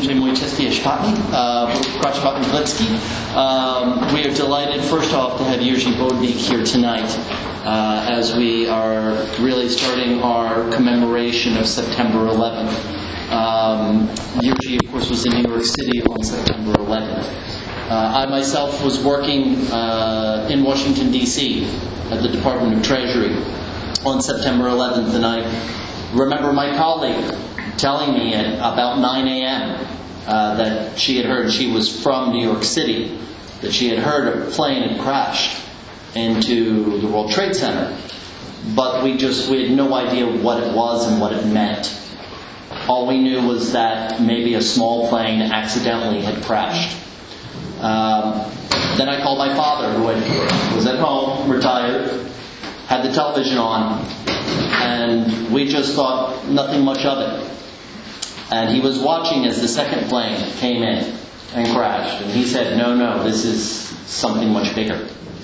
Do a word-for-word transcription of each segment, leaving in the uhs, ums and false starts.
že můj český je špatný, uh, budu pokračovat anglicky. Um, we are delighted, first off, to have Jiří Bodvík here tonight uh, as we are really starting our commemoration of September eleventh. Um, Jiří, of course, was in New York City on September eleventh. Uh, I myself was working uh, in Washington, D C at the Department of Treasury on September eleventh, and I remember my colleague telling me at about nine a.m. Uh, that she had heard, she was from New York City, that she had heard a plane had crashed into the World Trade Center, but we just, we had no idea what it was and what it meant. All we knew was that maybe a small plane accidentally had crashed. Um, then I called my father, who had, was at home, retired, had the television on, and we just thought nothing much of it. And he was watching as the second plane came in and crashed. And he said, no, no, this is something much bigger.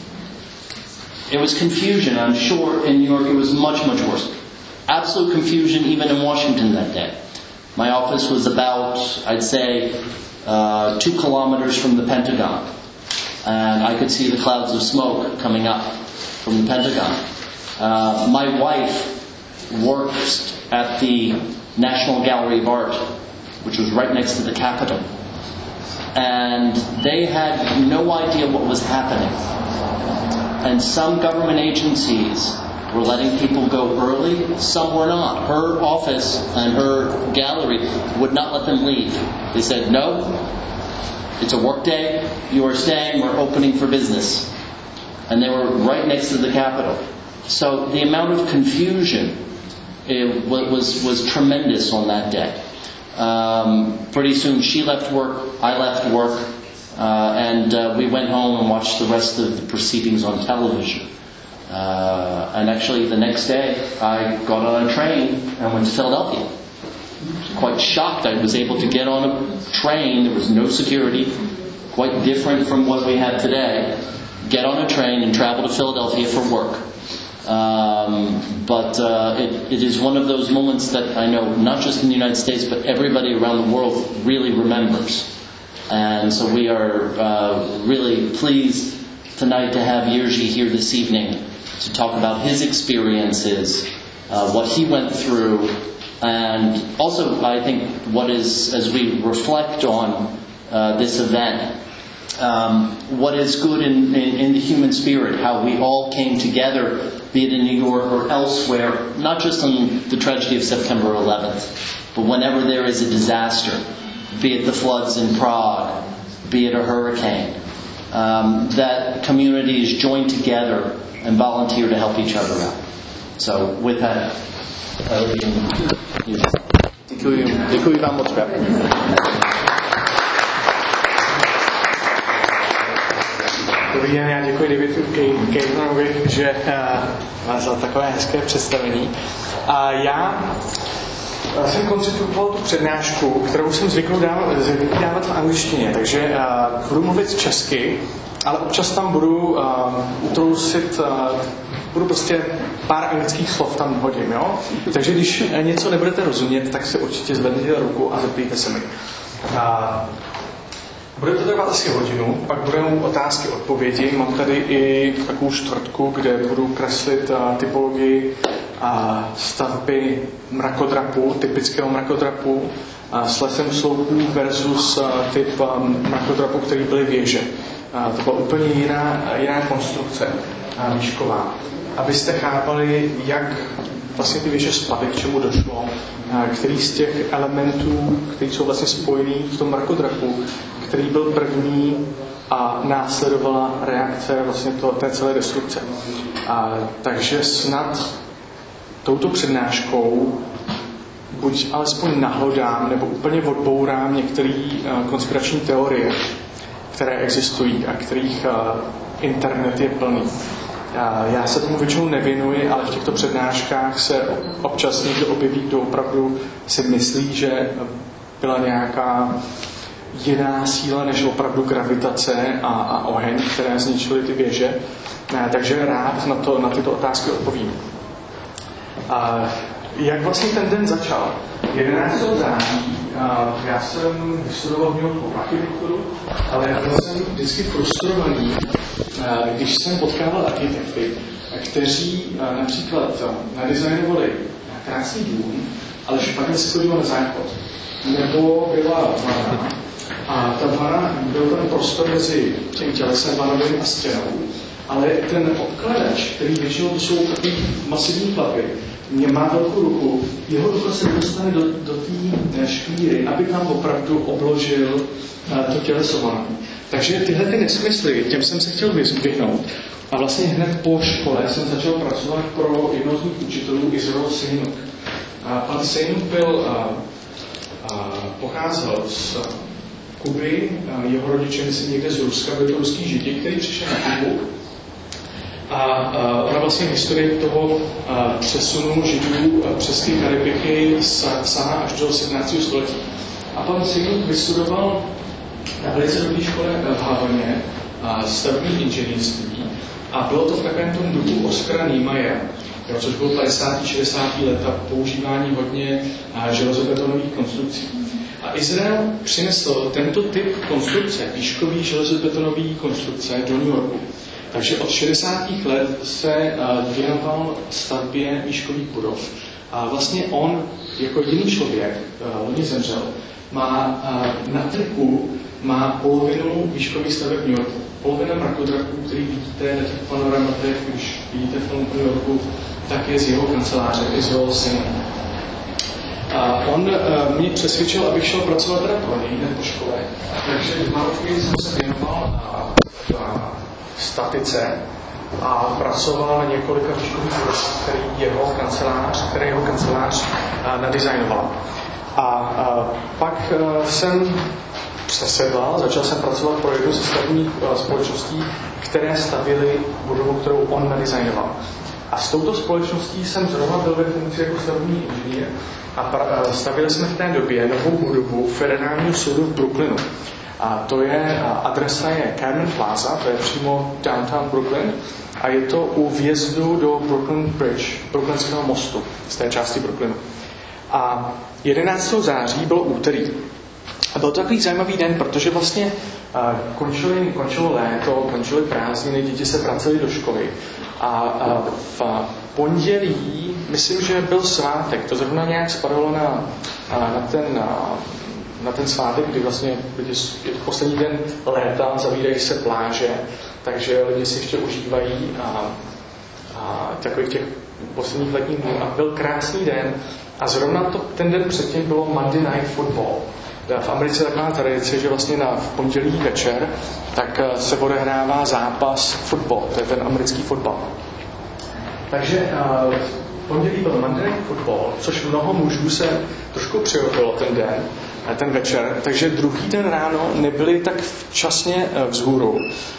It was confusion. I'm sure in New York it was much, much worse. Absolute confusion even in Washington that day. My office was about, I'd say, uh, two kilometers from the Pentagon. And I could see the clouds of smoke coming up from the Pentagon. Uh, my wife worked at the National Gallery of Art, which was right next to the Capitol. And they had no idea what was happening. And some government agencies were letting people go early, some were not. Her office and her gallery would not let them leave. They said, no, it's a work day, you are staying, we're opening for business. And they were right next to the Capitol. So the amount of confusion it was was tremendous on that day. Um, pretty soon she left work, I left work, uh, and uh, we went home and watched the rest of the proceedings on television. Uh, and actually the next day I got on a train and went to Philadelphia. I was quite shocked. I was able to get on a train, there was no security, quite different from what we have today. Get on a train and travel to Philadelphia for work. Um, but uh, it, it is one of those moments that I know not just in the United States but everybody around the world really remembers. And so we are uh, really pleased tonight to have Jiří here this evening to talk about his experiences, uh, what he went through, and also I think what is, as we reflect on uh, this event, um, what is good in, in, in the human spirit, how we all came together, be it in New York or elsewhere, not just on the tragedy of September eleventh, but whenever there is a disaster, be it the floods in Prague, be it a hurricane, um, that communities join together and volunteer to help each other out. So with that, děkuji, děkuji vám moc krát. Dobrý den, já děkuji Davidu Cameronovi, že uh, za takové hezké představení. A já uh, jsem koncipoval tu přednášku, kterou jsem zvyklý dávat, dávat v angličtině, takže uh, budu mluvit česky, ale občas tam budu uh, utrousit, uh, budu prostě pár anglických slov tam hodím, jo? Takže když něco nebudete rozumět, tak si určitě zvedněte ruku a zeptejte se mi. Uh, Bude to trvat asi hodinu, pak budou otázky, odpovědi. Mám tady i takovou čtvrtku, kde budu kreslit uh, typologii uh, stavby mrakodrapu, typického mrakodrapu, uh, s lesem sloupů versus uh, typ um, mrakodrapu, který byly věže. Uh, to byla úplně jiná, jiná konstrukce, uh, výšková. Abyste chápali, jak vlastně ty věže spadly, k čemu došlo, uh, který z těch elementů, které jsou vlastně spojený v tom mrakodrapu, který byl první a následovala reakce vlastně to, té celé destrukce. A, takže snad touto přednáškou buď alespoň nahlodám nebo úplně odbourám některé uh, konspirační teorie, které existují a kterých uh, internet je plný. Uh, já se tomu většinou nevěnuji, ale v těchto přednáškách se občas někdo objeví, kdo opravdu si myslí, že byla nějaká jiná síla než opravdu gravitace a, a oheň, které zničily ty věže. Takže rád na, to, na tyto otázky odpovím. A jak vlastně ten den začal? jedenáctého září já jsem vystudoval v New Yorku architekturu, ale byl jsem vždycky frustrovaný, když jsem potkával architekty, kteří například nadizajnovali krásný dům, ale špatně se podíval na záchod. Nebo byla vana a ta vana, byl ten prostor mezi tím tělesem vanovým a stěnou, ale ten obkladač, který většinou to jsou takový masivní chlapy, mě má velkou ruku, jeho ruka se dostane do, do té škvíry, aby tam opravdu obložil to těleso vanový. Takže tyhle ty nesmysly, těm jsem se chtěl vyhnout. A vlastně hned po škole jsem začal pracovat pro jednoho z mých učitelů, Israel Seinuk. Pan Seinuk byl, a, a, pocházel z Kuby, a jeho rodiče myslím někde z Ruska, byli to ruský židi, který přišel na Kubu. A, a ona vlastně historie toho a, přesunu židů a, přes ty Karibiky sahá až do sedmnáctého století. A pan Seinuk vystudoval na velice dobré škole v Havaně stavební inženýrství. A bylo to v takovém tom duchu Oskara Niemeyera, což bylo padesátá šedesátá léta, používání hodně železobetonových konstrukcí. A Izrael přinesl tento typ konstrukce, výškový železobetonový konstrukce do New Yorku. Takže od šedesátých let se věnoval stavbě výškových budov. A vlastně on, jako jediný člověk, loni zemřel, má na trhu má polovinu výškových staveb New Yorku. Polovina mrakodrapů, který vidíte na těch panoramatech, když vidíte film New Yorku, tak je z jeho kanceláře, Israel Seinuk. A on uh, mě přesvědčil, abych šel pracovat teda pro něj, ne po škole. Takže v Maroku jsem se věnoval uh, statice a pracoval na několika výškových budovách, který jeho kancelář, který jeho kancelář uh, nadizajnoval. A uh, pak uh, jsem přesedlal, začal jsem pracovat pro jednu ze stavebních společností, které stavěly budovu, kterou on nadizajnoval. A s touto společností jsem zrovna byl ve funkci jako stavební inženýr a stavili jsme v té době novou budovu Federálního soudu v Brooklynu. A to je, adresa je Carmen Plaza, to je přímo downtown Brooklyn a je to u vjezdu do Brooklyn Bridge, Brooklynského mostu, z té části Brooklynu. A jedenáctého září bylo úterý. A byl to takový zajímavý den, protože vlastně uh, končili, končilo léto, končily prázdniny, děti se vracely do školy. A uh, v pondělí, myslím, že byl svátek, to zrovna nějak spadalo na, uh, na, ten, uh, na ten svátek, kdy vlastně lidi, je to poslední den léta, zavírají se pláže, takže lidi si ještě užívají uh, uh, takových těch posledních letních dnů. A byl krásný den a zrovna to, ten den předtím bylo Monday Night Football. V Americe je taková tradice, že vlastně na v pondělí večer tak se odehrává zápas fotbal, to je ten americký fotbal. Takže uh, v pondělí byl Monday Night Football, což mnoho mužů se trošku přihodilo ten den, ten večer, takže druhý den ráno nebyli tak včasně vzhůru.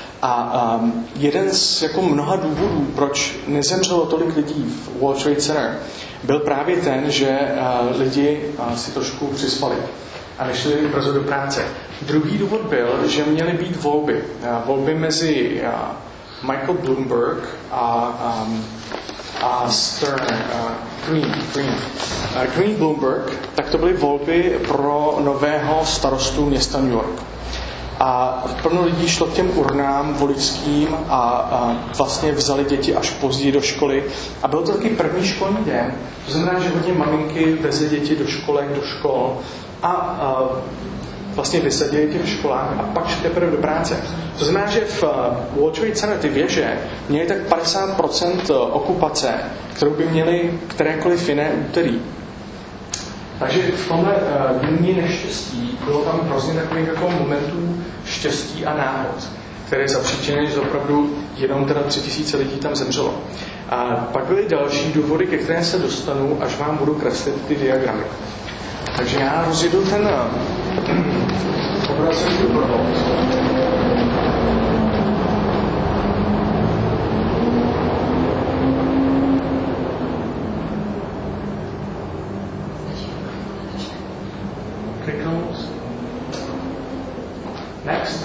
A um, jeden z jako mnoha důvodů, proč nezemřelo tolik lidí v World Trade Center, byl právě ten, že uh, lidi uh, si trošku přispali a nešli brzo do práce. Druhý důvod byl, že měly být volby. Volby mezi Michael Bloomberg a, um, a Stern, uh, Green, Green. Uh, Green Bloomberg, tak to byly volby pro nového starostu města New York. A plno lidí šlo k těm urnám voličským a, a vlastně vzali děti až později do školy. A byl to taky první školní den. To znamená, že hodně maminky vezly děti do školek, do škol a, a vlastně vysadili těch školách a pak šli teprve do práce. To znamená, že v World Trade Center ty věže měly tak padesát procent okupace, kterou by měly kterékoliv jiné úterý. Takže v tomhle dní neštěstí bylo tam hrozně takových jako momentů štěstí a náhod, které zapříčinily, že opravdu jenom teda tři tisíce lidí tam zemřelo. A pak byly další důvody, ke kterým se dostanu, až vám budu kreslit ty diagramy. Takže já rozjedu ten obrázek do toho. Kliknout. Next.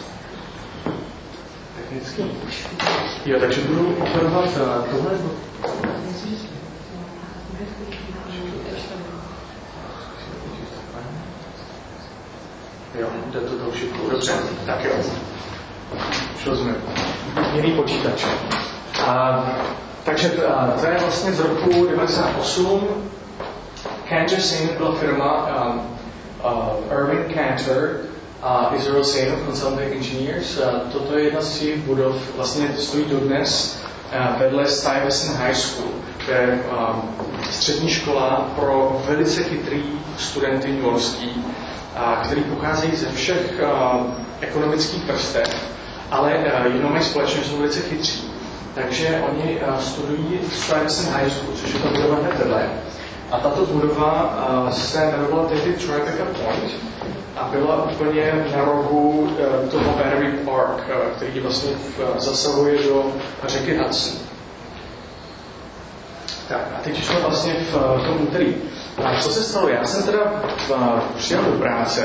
Technicky. Jo, takže budu operovat tohle jde to tou šipkou. Dobře, tak jo. Už rozumím. Jiný počítač. A, takže a, to je vlastně z roku devadesát osm. Cantor Saint byla firma um, uh, Irving Cantor a Israel Saint Consulting Engineers. Uh, toto je jedna z těch budov, vlastně stojí dodnes uh, vedle Stuyvesant High School, to je um, střední škola pro velice chytrý studenty newyorský, uh, který pocházejí ze všech uh, ekonomických vrstev, ale uh, jenom mají společně, jsou velice chytří. Takže oni uh, studují v Stuyvesant High School, což je ta budova hned vedle. A tato budova uh, se jmenovala tehdy Tribeca Point a byla úplně na rohu uh, toho Battery Park, uh, který vlastně uh, zasahuje do řeky Hudson. Tak a teď jsme vlastně v uh, tom úterý. A co se stalo? Já jsem teda uh, přijel do práce,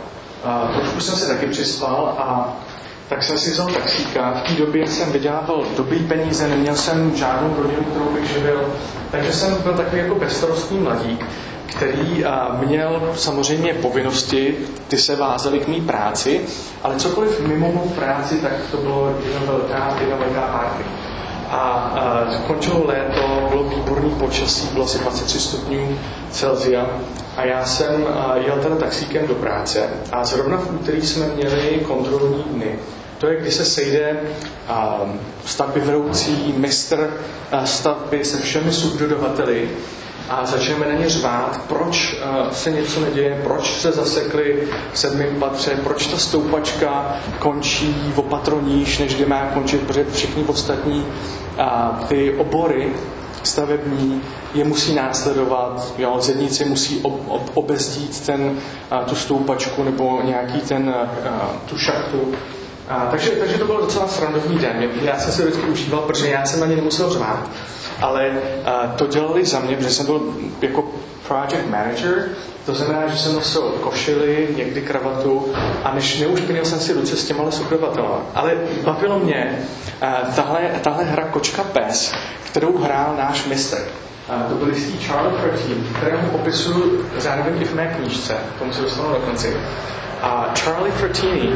uh, trošku jsem se taky přispal a tak jsem si vzal taxíka. V té době jsem vydělával dobrý peníze, neměl jsem žádnou rodinu, kterou bych živil, takže jsem byl takový jako bezstarostný mladík, který a, měl samozřejmě povinnosti, ty se vázaly k mý práci, ale cokoliv mimo mou práci, tak to bylo jedna velká, jedna velká party. A, a končilo léto, bylo výborný počasí, bylo asi dvacet tři stupňů Celsia a já jsem a, jel teda taxíkem do práce a zrovna v úterý jsme měli kontrolní dny. To je, kdy se sejde uh, stavby vedoucí, mistr uh, stavby se všemi subdodavateli a začneme na ně řvát, proč uh, se něco neděje, proč se zasekli v sedmém patře, proč ta stoupačka končí o patro níž, než kde má končit, protože všichni ostatní uh, ty obory stavební je musí následovat, jo, zedníci musí ob, ob, obezdít ten, uh, tu stoupačku nebo nějaký ten, uh, tu šachtu. A, takže, takže to byl docela srandovní den. Já jsem se vždycky užíval, protože já jsem na ně nemusel řvát. Ale a, to dělali za mě, protože jsem byl jako project manager, to znamená, že jsem nosil košili, někdy kravatu a než neušpinil jsem si ruce s těma subdodavatelama. Ale bavilo mě a, tahle, tahle hra Kočka pes, kterou hrál náš mistr. A, to byl jistý Charlie Fertini, kterého popisuju zároveň i v mé knížce, k tomu se dostanu na konci. A Charlie Fertini,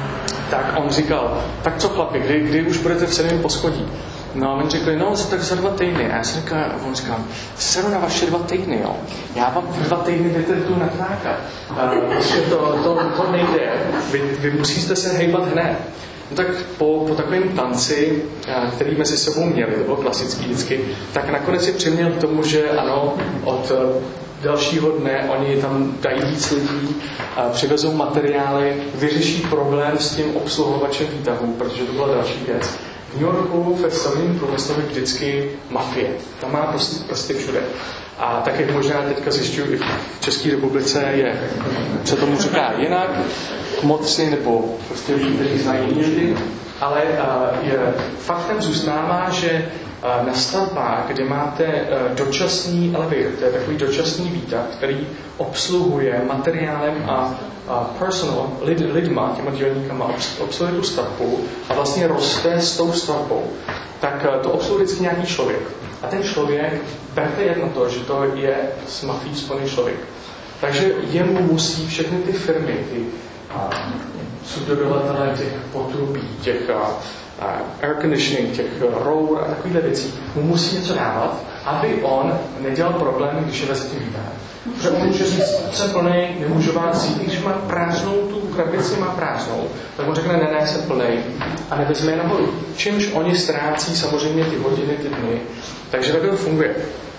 tak on říkal, tak co chlapi, kdy, kdy už budete v sedmém poschodí? No a on řekl, no tak za dva týdny. A já jsem říkal, on říkal, seru na vaše dva týdny, jo. Já vám v dva týdny vytrhnu na knáka. Prostě to, to, to nejde. Vy, vy musíte se hejbat hned. No tak po, po takovém tanci, který mezi sebou měli, to bylo klasický vždycky, tak nakonec si přiměl k tomu, že ano, od dalšího dne oni tam dají víc lidí, přivezou materiály, vyřeší problém s tím obsluhovačem výtahu, protože to byla další věc. V New Yorku ve stavebním průmyslu je vždycky mafie. Tam má prostě, prostě všude. A tak, jak možná teďka zjišťuju, i v České republice je, se tomu říká jinak, kmotři nebo prostě lidi, kteří znají lidi, ale uh, je, faktem zůstává, že uh, na stavbách, kde máte uh, dočasný elevator, to je takový dočasný výtah, který obsluhuje materiálem a a personal, lid, lidma, těma dělníkama, obsluhuje tu stavbu a vlastně roste s tou stavbou, tak uh, to obsluhuje vždycky nějaký člověk. A ten člověk berte jen na to, že to je s mafií spojený člověk. Takže jemu musí všechny ty firmy, ty subdodavatelé těch potrubí, těch uh, uh, air conditioning, těch uh, rour a takovýhle věcí, mu musí něco dávat, aby on nedělal problémy, když je veze tím výtahem. Protože on může říct, jsem plnej, nemůžu vás vzít, když má prázdnou tu krabici, má prázdnou, tak on řekne, ne, ne, jsem plnej a nevezme je nahoru. Čímž oni ztrácí samozřejmě ty hodiny, ty dny. Takže takhle to funguje.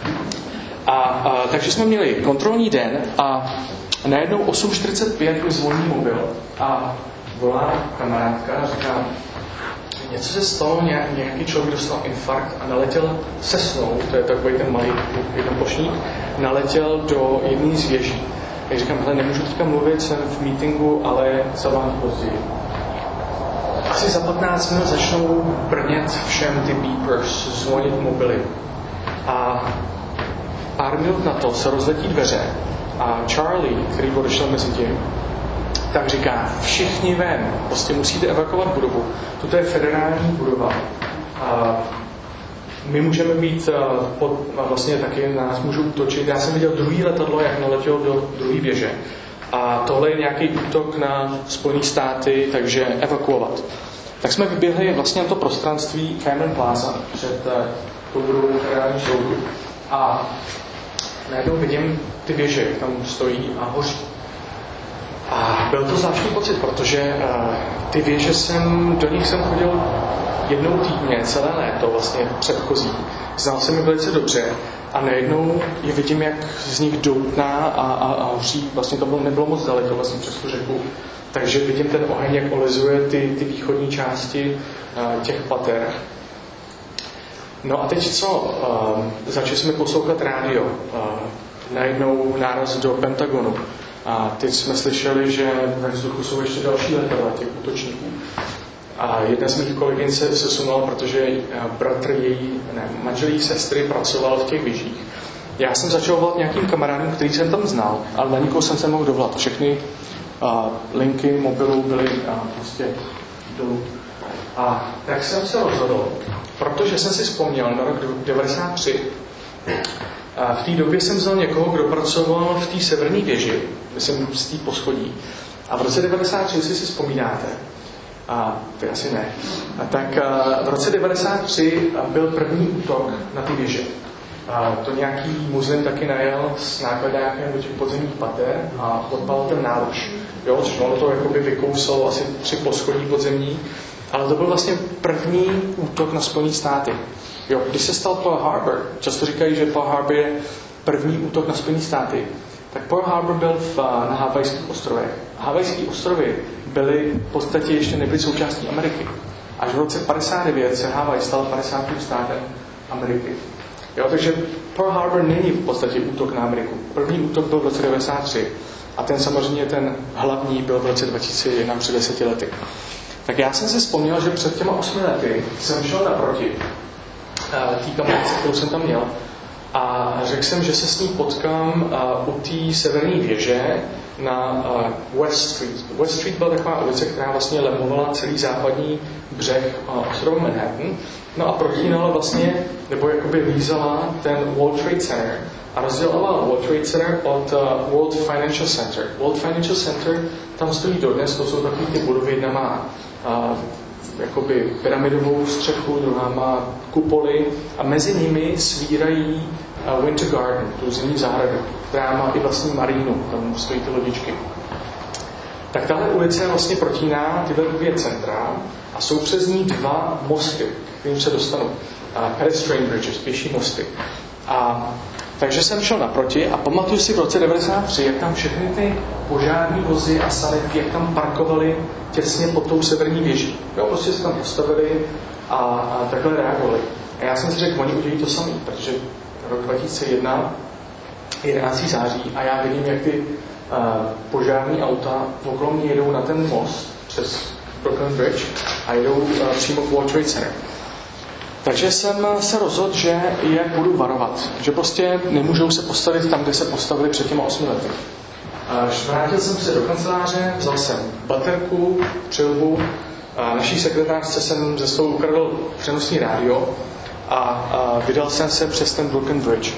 A, a, takže jsme měli kontrolní den a najednou osm čtyřicet pět mi zvoní mobil a volá kamarádka a říká, něco se stalo, nějaký člověk dostal infarkt a naletěl se snou, to je takový ten malý jednoplošník, naletěl do jedné z věží. Já říkám, hele, nemůžu teďka mluvit, jsem v meetingu, ale zavolám později. Asi za patnáct minut začnou brnět všem ty beepers, zvonit mobily. A pár minut na to se rozletí dveře a Charlie, který odešel mezi tím, tak říká, všichni ven, prostě musíte evakuovat budovu. Toto je federální budova. A my můžeme být pod, vlastně taky nás můžou útočit. Já jsem viděl druhý letadlo, jak naletělo do druhé věže. a tohle je nějaký útok na Spojené státy, takže evakuovat. Tak jsme vyběhli vlastně na to prostranství Cameron Plaza před tou budovou federální soudu a najednou vidím ty věže, jak tam stojí a hoří. A byl to zvláštní pocit, protože uh, ty věže jsem, do nich jsem chodil jednou týdně, celé léto, vlastně předchozí. Znal jsem je velice dobře a najednou je vidím, jak z nich doutná a, a, a hoří. Vlastně to bylo, nebylo moc daleko vlastně přes tu řeku. Takže vidím ten oheň, jak olizuje ty, ty východní části uh, těch pater. No a teď co? Uh, začali jsme poslouchat rádio. Uh, najednou náraz do Pentagonu. A teď jsme slyšeli, že ve vzduchu jsou ještě další letadla těch útočníků. A jedna z mých kolegyň se sesunula, protože bratr její, ne, manžel její sestry pracoval v těch věžích. Já jsem začal volat nějakým kamarádům, který jsem tam znal, ale na nikoho jsem se mohl dovolat. Všechny a, linky mobilů byly a, prostě dolů. A tak jsem se rozhodl, protože jsem si vzpomněl na rok devadesát tři. A v té době jsem vzal někoho, kdo pracoval v té severní věži, myslím z té poschodí. A v roce devadesát tři, jestli si vzpomínáte, a vy asi ne, a tak a v roce devadesát tři byl první útok na ty věže. A to nějaký muslim taky najel s nákladákem do těch podzemních pater a odpal ten náruč. Jo, což ono to jakoby vykousalo asi tři poschodí podzemní, ale to byl vlastně první útok na Spojené státy. Jo, když se stal Pearl Harbor, často říkají, že Pearl Harbor je první útok na Spojené státy, tak Pearl Harbor byl v, na Havajských ostrovech. Havajské ostrovy byly v podstatě ještě nebyly součástí Ameriky. Až v roce padesát devět se Havaj stal padesátým státem Ameriky. Jo, takže Pearl Harbor není v podstatě útok na Ameriku. První útok byl v roce devadesát tři a ten samozřejmě ten hlavní byl v roce dva tisíce jedna před deseti lety. Tak já jsem si vzpomněl, že před těma osmi lety jsem šel naproti té kamarádce, kterou jsem tam měl, a řekl jsem, že se s ní potkám uh, u té severní věže na uh, West Street. West Street byla taková ulice, která vlastně lemovala celý západní břeh uh, ostrova Manhattan. No a protínala vlastně, nebo jakoby lízala ten World Trade Center a rozdělovala World Trade Center od uh, World Financial Center. World Financial Center tam stojí dodnes, to jsou takové ty budovy, jedna má uh, jakoby pyramidovou střechu, druhá má kupoly a mezi nimi svírají uh, Winter Garden, tu zimní zahradu, která má i vlastní marínu, tam stojí ty lodičky. Tak tahle ulice vlastně protíná tyhle dvě centra a jsou přes ní dva mosty, kterým se dostanu. Uh, pedestrian bridges, pěší mosty. A takže jsem šel naproti a pamatuju si v roce devadesát tři, jak tam všechny ty požární vozy a sanitky, jak tam parkovali těsně pod tou severní věží. Jo, prostě se tam postavili a, a takhle reagovali. A já jsem si řekl, oni udělají to samý, protože rok dva tisíce jedna, jedenáctého září, a já vidím, jak ty uh, požární auta okolo mě jedou na ten most přes Brooklyn Bridge a jedou uh, přímo k World Trade Center. Takže jsem se rozhodl, že je budu varovat. Že prostě nemůžou se postavit tam, kde se postavili před těma osmi lety. Vrátil jsem se do kanceláře, vzal jsem baterku, přilbu, naší sekretářce jsem ze stolu ukradl přenosný rádio a, a vydal jsem se přes ten Brooklyn Bridge.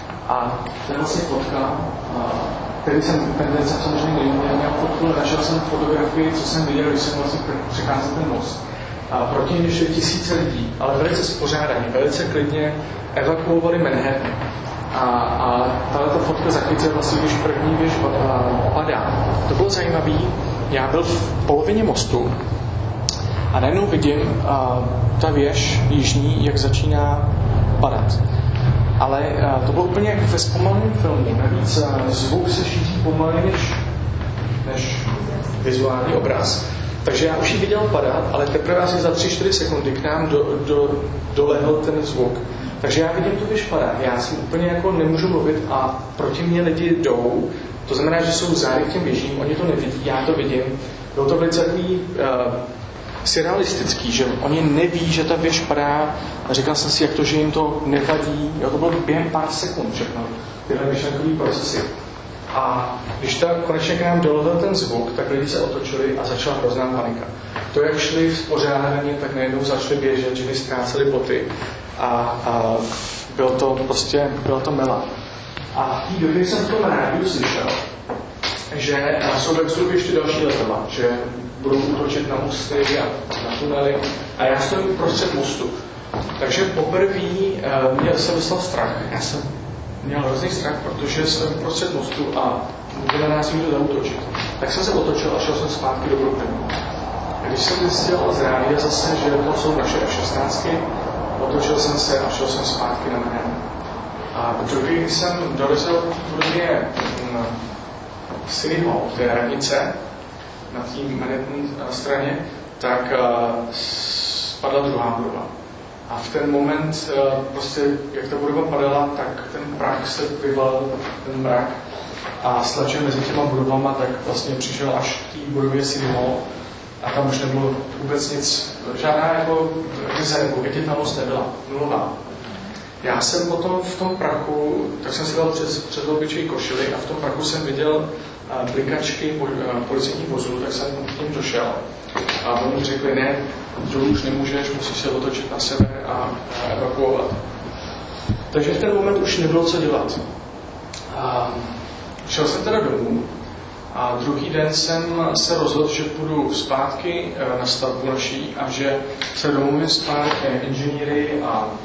A to je vlastně fotka, který jsem, ten jsem samozřejmě neměl fotku, ale našel jsem fotografii, co jsem viděl, když jsem vlastně přecházel ten most. A proti něm šli tisíce lidí, ale velice spořádaně, velice klidně evakuovali Manhattan. A, a tato fotka zachycuje vlastně, když první věž padá. To bylo zajímavé. Já byl v polovině mostu a najednou vidím a, ta věž jižní, jak začíná padat. Ale a, to bylo úplně jak ve zpomaleném filmu. Navíc a, zvuk se šíří pomaleji než, než vizuální obraz. Takže já už ji viděl padat, ale teprve asi za tři čtyři sekundy k nám do, do, dolehl ten zvuk. Takže já vidím tu věž padat, já si úplně jako nemůžu mluvit a proti mě lidi jdou, to znamená, že jsou zády k těm věžím, oni to nevidí, já to vidím. Bylo to velice takový uh, surrealistický, že oni neví, že ta věž padá a říkal jsem si, jak to, že jim to nevadí, jo, to bylo během pár sekund všechno, tyhle myšlenkový procesy. A když ta konečně k nám dolehl ten zvuk, tak lidi se otočili a začala hrozná panika. To, jak šli spořádaně, tak najednou začali běžet, ženy ztrácely boty a, a bylo to prostě, bylo to mela. A v té době jsem v tom rádiu slyšel, že jsou ve vzduchu ještě další letadla, že budou útočit na mosty a na tunely a já stojím uprostřed mostu. Takže poprvé mě se dostal strach. Já jsem měl hrozný strach, protože jsem uprostřed mostu a může na nás někdo zaútočit. Tak jsem se otočil a šel jsem zpátky do Brooklynu. A když jsem zjistil z rádia zase, že to jsou naše F šestnáct, otočil jsem se a šel jsem zpátky na Manhattan. A druhý, když jsem dorazil v budově City Hall, té radnice, na té Manhattan straně, tak uh, spadla druhá budova. A v ten moment, uh, prostě, jak ta budova padala, tak ten prach se vyvalil, ten mrak, a stlačil mezi těma budovama, tak vlastně přišel až k té budově City Hall a tam už nebylo vůbec nic, žádná jako krize nebo viditelnost nebyla, nulová. Já jsem potom v tom prachu, tak jsem si dal přes, přes obyčej košili a v tom prachu jsem viděl uh, blikačky po, uh, policejních vozů, tak jsem k ním došel. A oni mi řekli, ne, dolů už nemůžeš, musíš se otočit na sever a, a evakuovat. Takže v ten moment už nebylo co dělat. A šel jsem teda domů a druhý den jsem se rozhodl, že půjdu zpátky na stavbu naší a že se domluvím s pár inženýry a, a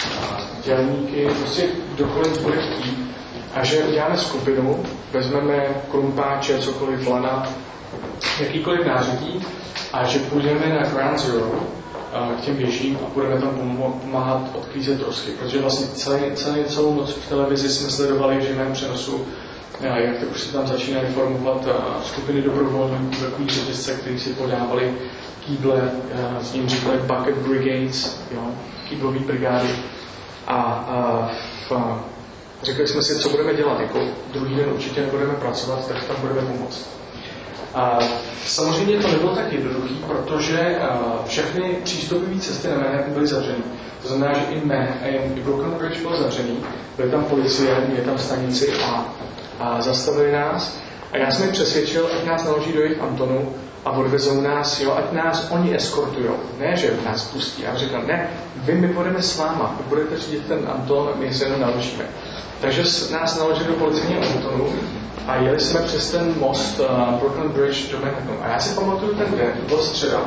dělníky, prostě kdokoliv bude chtít, a že uděláme skupinu, vezmeme krumpáče, cokoliv, lana, jakýkoliv nářadí a že půjdeme na Ground Zero k těm věžím a budeme tam pomáhat odklízet trosky, protože vlastně celý, celý, celou noc v televizi jsme sledovali v živém přenosu, jak to už se tam začínají formovat skupiny dobrovolníků, takový řetězce, kteří si podávali kýble, s ním říkali bucket brigades, jo, kýblový brigády. A, a v, řekli jsme si, co budeme dělat, jako druhý den určitě nebudeme pracovat, tak tam budeme pomoct. A samozřejmě to nebylo tak jednoduché, protože všechny přístupové cesty na Manhattan byly zavřený. To znamená, že i, Manhattan, i Brooklyn Bridge byl zavřený, byly tam policie, měli tam stanici a, a zastavili nás. A já jsem je přesvědčil, ať nás naloží do jejich Antonu a odvezou nás, jo, ať nás oni eskortujou. Ne, že nás pustí. A říkal, ne, vy, my budeme s váma, vy budete řídit ten Anton, my se jenom naložíme. Takže nás naložili do policejního Antonu a jeli jsme přes ten most uh, Brooklyn Bridge do Manhattanu. A já si pamatuju ten den, to bylo středa.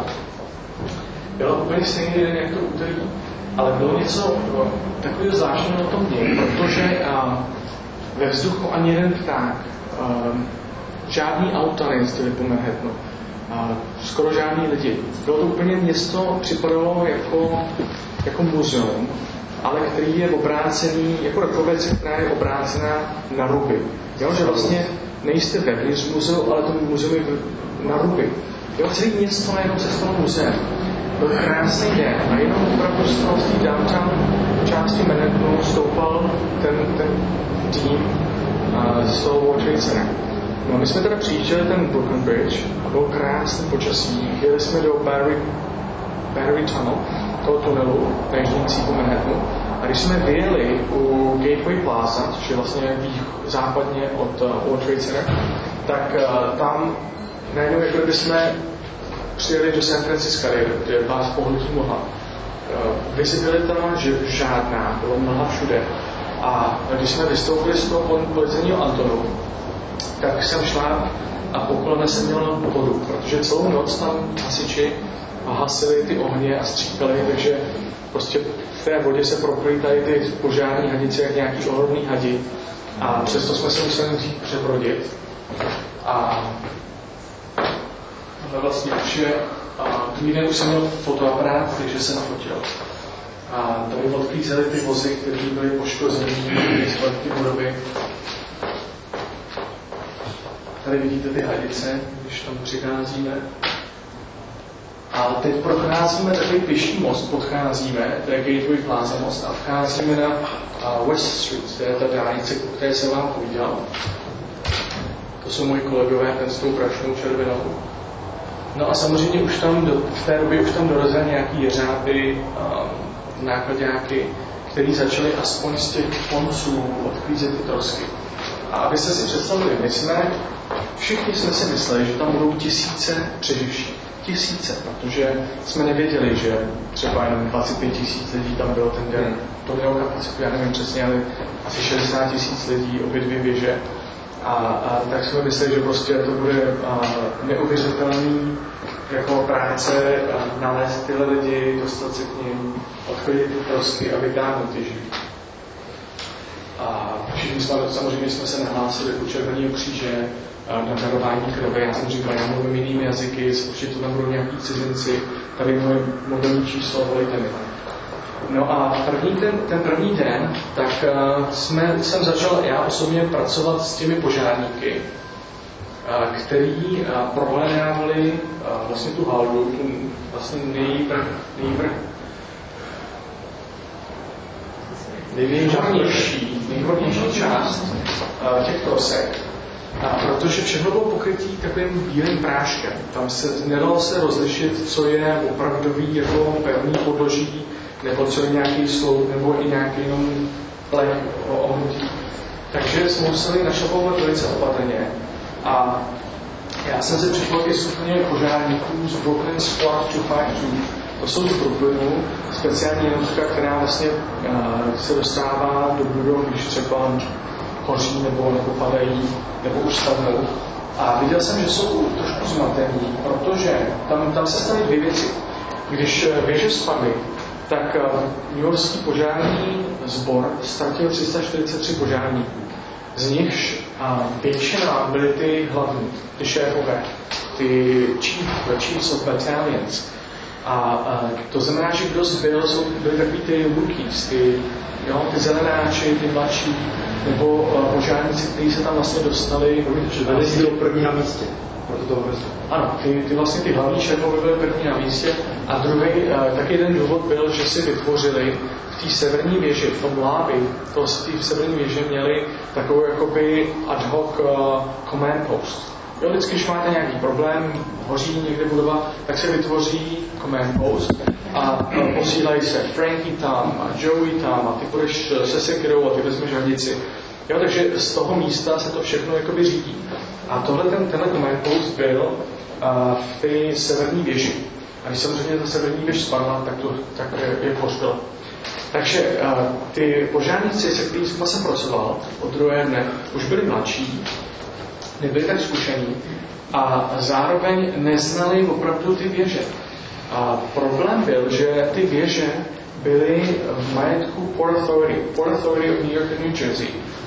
Bylo úplně stejný den, jak to úterý, ale bylo něco no, takového zvláštního na tom dní, protože uh, ve vzduchu ani jeden pták, uh, žádný auta nejezdili po Manhattanu, uh, skoro žádný lidi. Bylo to úplně město, připadalo jako, jako muzeum, ale který je obrácený, jako republice, která je obrácená na ruby. Jo, že vlastně nejste vevnitř muzeu, ale to muzeum je na ruby. Jo, celé město najednou se stalo muzeum. Byl krásný den a jenom opravdu z toho z té downtown části Manhattanu stoupal ten, ten tým uh, z toho World Trade Center. No, my jsme teda přijížděli ten Brooklyn Bridge a bylo krásný počasí. Jeli jsme do Battery, Battery Tunnel, toho tunelu, na jižním cípu Manhattanu. A když jsme vyjeli u Gateway Plaza, což je vlastně západně od uh, World Trade Center, tak uh, tam najednou, jako kdyby jsme přijeli do San Francisca, kde vás pohlutí mlha. Uh, Visibilita žádná, bylo mlha všude. A když jsme vystoupili z toho policejního Antonu, tak jsem šla a po kolene jsem měl vodu, protože celou noc tam hasiči hasili ty ohně a stříkali, takže prostě v té vodě se proplítají ty požární hadice jak nějaký ohromný hadi a přesto jsme se museli dřív přebrodit. A vlastně už je, druhý den už jsem měl fotoaparát, takže jsem nafotil. A tady odklízeli ty vozy, které byly poškozené, ty budovy. Tady vidíte ty hadice, když tam přicházíme. A teď procházíme takový pěší most, podcházíme, to je Gateway Plaza most, a vcházíme na uh, West Street, to je ta dálnice, o které jsem vám povídal. To jsou moji kolegové, ten s tou prašnou červenou. No a samozřejmě už tam, do, v té době už tam dorazily nějaký jeřáby, um, nákladáky, který začali aspoň z těch konců odklízet ty trosky. A abyste si představili, my jsme, všichni jsme si mysleli, že tam budou tisíce přeživších. Tisíce, protože jsme nevěděli, že třeba jen dvacet pět tisíc lidí tam bylo ten den. To mělo kapacitu, já nevím přesně, ale asi šedesát tisíc lidí, obě dvě věže. A, a tak jsme mysleli, že prostě to bude a, neuvěřitelný jako práce a nalézt tyhle lidi, dostat se k ním, odchodit ty trosky a vytáhnout je živý. A všichni jsme, samozřejmě jsme se nahlásili u Červeného kříže na darování krve. Já jsem říkal, já mluvím jinými jazyky, určitě to tam budou nějaký cizinci, tady moje mobilní číslo, volejte mi. No a první ten, ten první den, tak uh, jsme, jsem začal já osobně pracovat s těmi požárníky, uh, který uh, prohledávali uh, vlastně tu haldu, tu vlastně nejvrch, nejvrch, nejvýhodnější, nejvýhodnější část uh, těch trosek. A protože všechno bylo pokrytý takovým bílým práškem. Tam se nedalo se rozlišit, co je opravdový jako pevný podloží, nebo co je nějaký sloup, nebo i nějaký jenom plech ohnutí. Takže jsme museli našlapovat velice opatrně. A já jsem se připojil ke skupině požárníků z Brooklyn Squad dvě set padesát dva. To jsou z Brooklynu, speciální jednotka, která vlastně uh, se dostává do budov, když třeba hoří nebo, nebo padají, nebo už spadnou. A viděl jsem, že jsou trošku zmatení, protože tam, tam se staly dvě věci. Když věže spadly, tak newyorský požární sbor ztratil tři sta čtyřicet tři požárníků. Z nichž většina byly ty hlavní, ty šéfové, ty chief, chiefs of battalions. A, a to znamená, že kdo zbyl, jsou, byly takový ty rookies, ty, jo, ty zelenáči, ty mladší, nebo uh, požárníci, kteří se tam vlastně dostali. Že tady si byl první na místě. Proto to ano, ty, ty vlastně ty hlavní šéfové byly první na místě. A druhý, uh, tak jeden důvod byl, že si vytvořili v té severní věži, v tom lábi, to v té severní věži měli takovou jakoby ad hoc uh, command post. Jo, vždycky, když máte nějaký problém, hoří někde budova, tak se vytvoří command post a posílají se Frankie tam a Joey tam a ty budeš se sekirou a ty vezmeš hadici. Jo, takže z toho místa se to všechno jakoby řídí. A tohle, ten, tenhle command post byl uh, v té severní věži. A když samozřejmě ta severní věž spadla, tak, to, tak je, je pohřbila. Takže uh, ty požárníci, se kterými jsem pracoval od druhé dne, už byli mladší, nebyli tak zkušení a zároveň neznali opravdu ty věže. A problém byl, že ty věže byly v majetku Port Authority. Port Authority of New York a New Jersey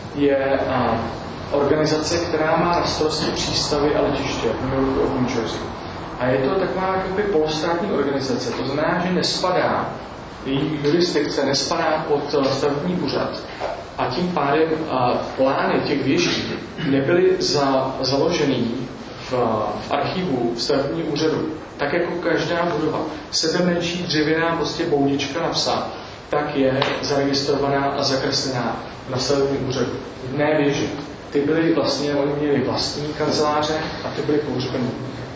je a, organizace, která má na starosti přístavy a letiště v New Yorku a New Jersey. A je to taková jakoby polostátní organizace, to znamená, že nespadá, její jurisdikce nespadá pod stavební úřad. A tím pádem a, plány těch věží nebyly za, založený v, v archivu v stavebním úřadu. Tak jako každá budova. Sebe menší dřevěná prostě boudička na psa, tak je zaregistrovaná a zakreslená na stavebním úřadu. Ne věži. Ty byly vlastně, oni měli vlastní kanceláře a ty byly pohřbeny.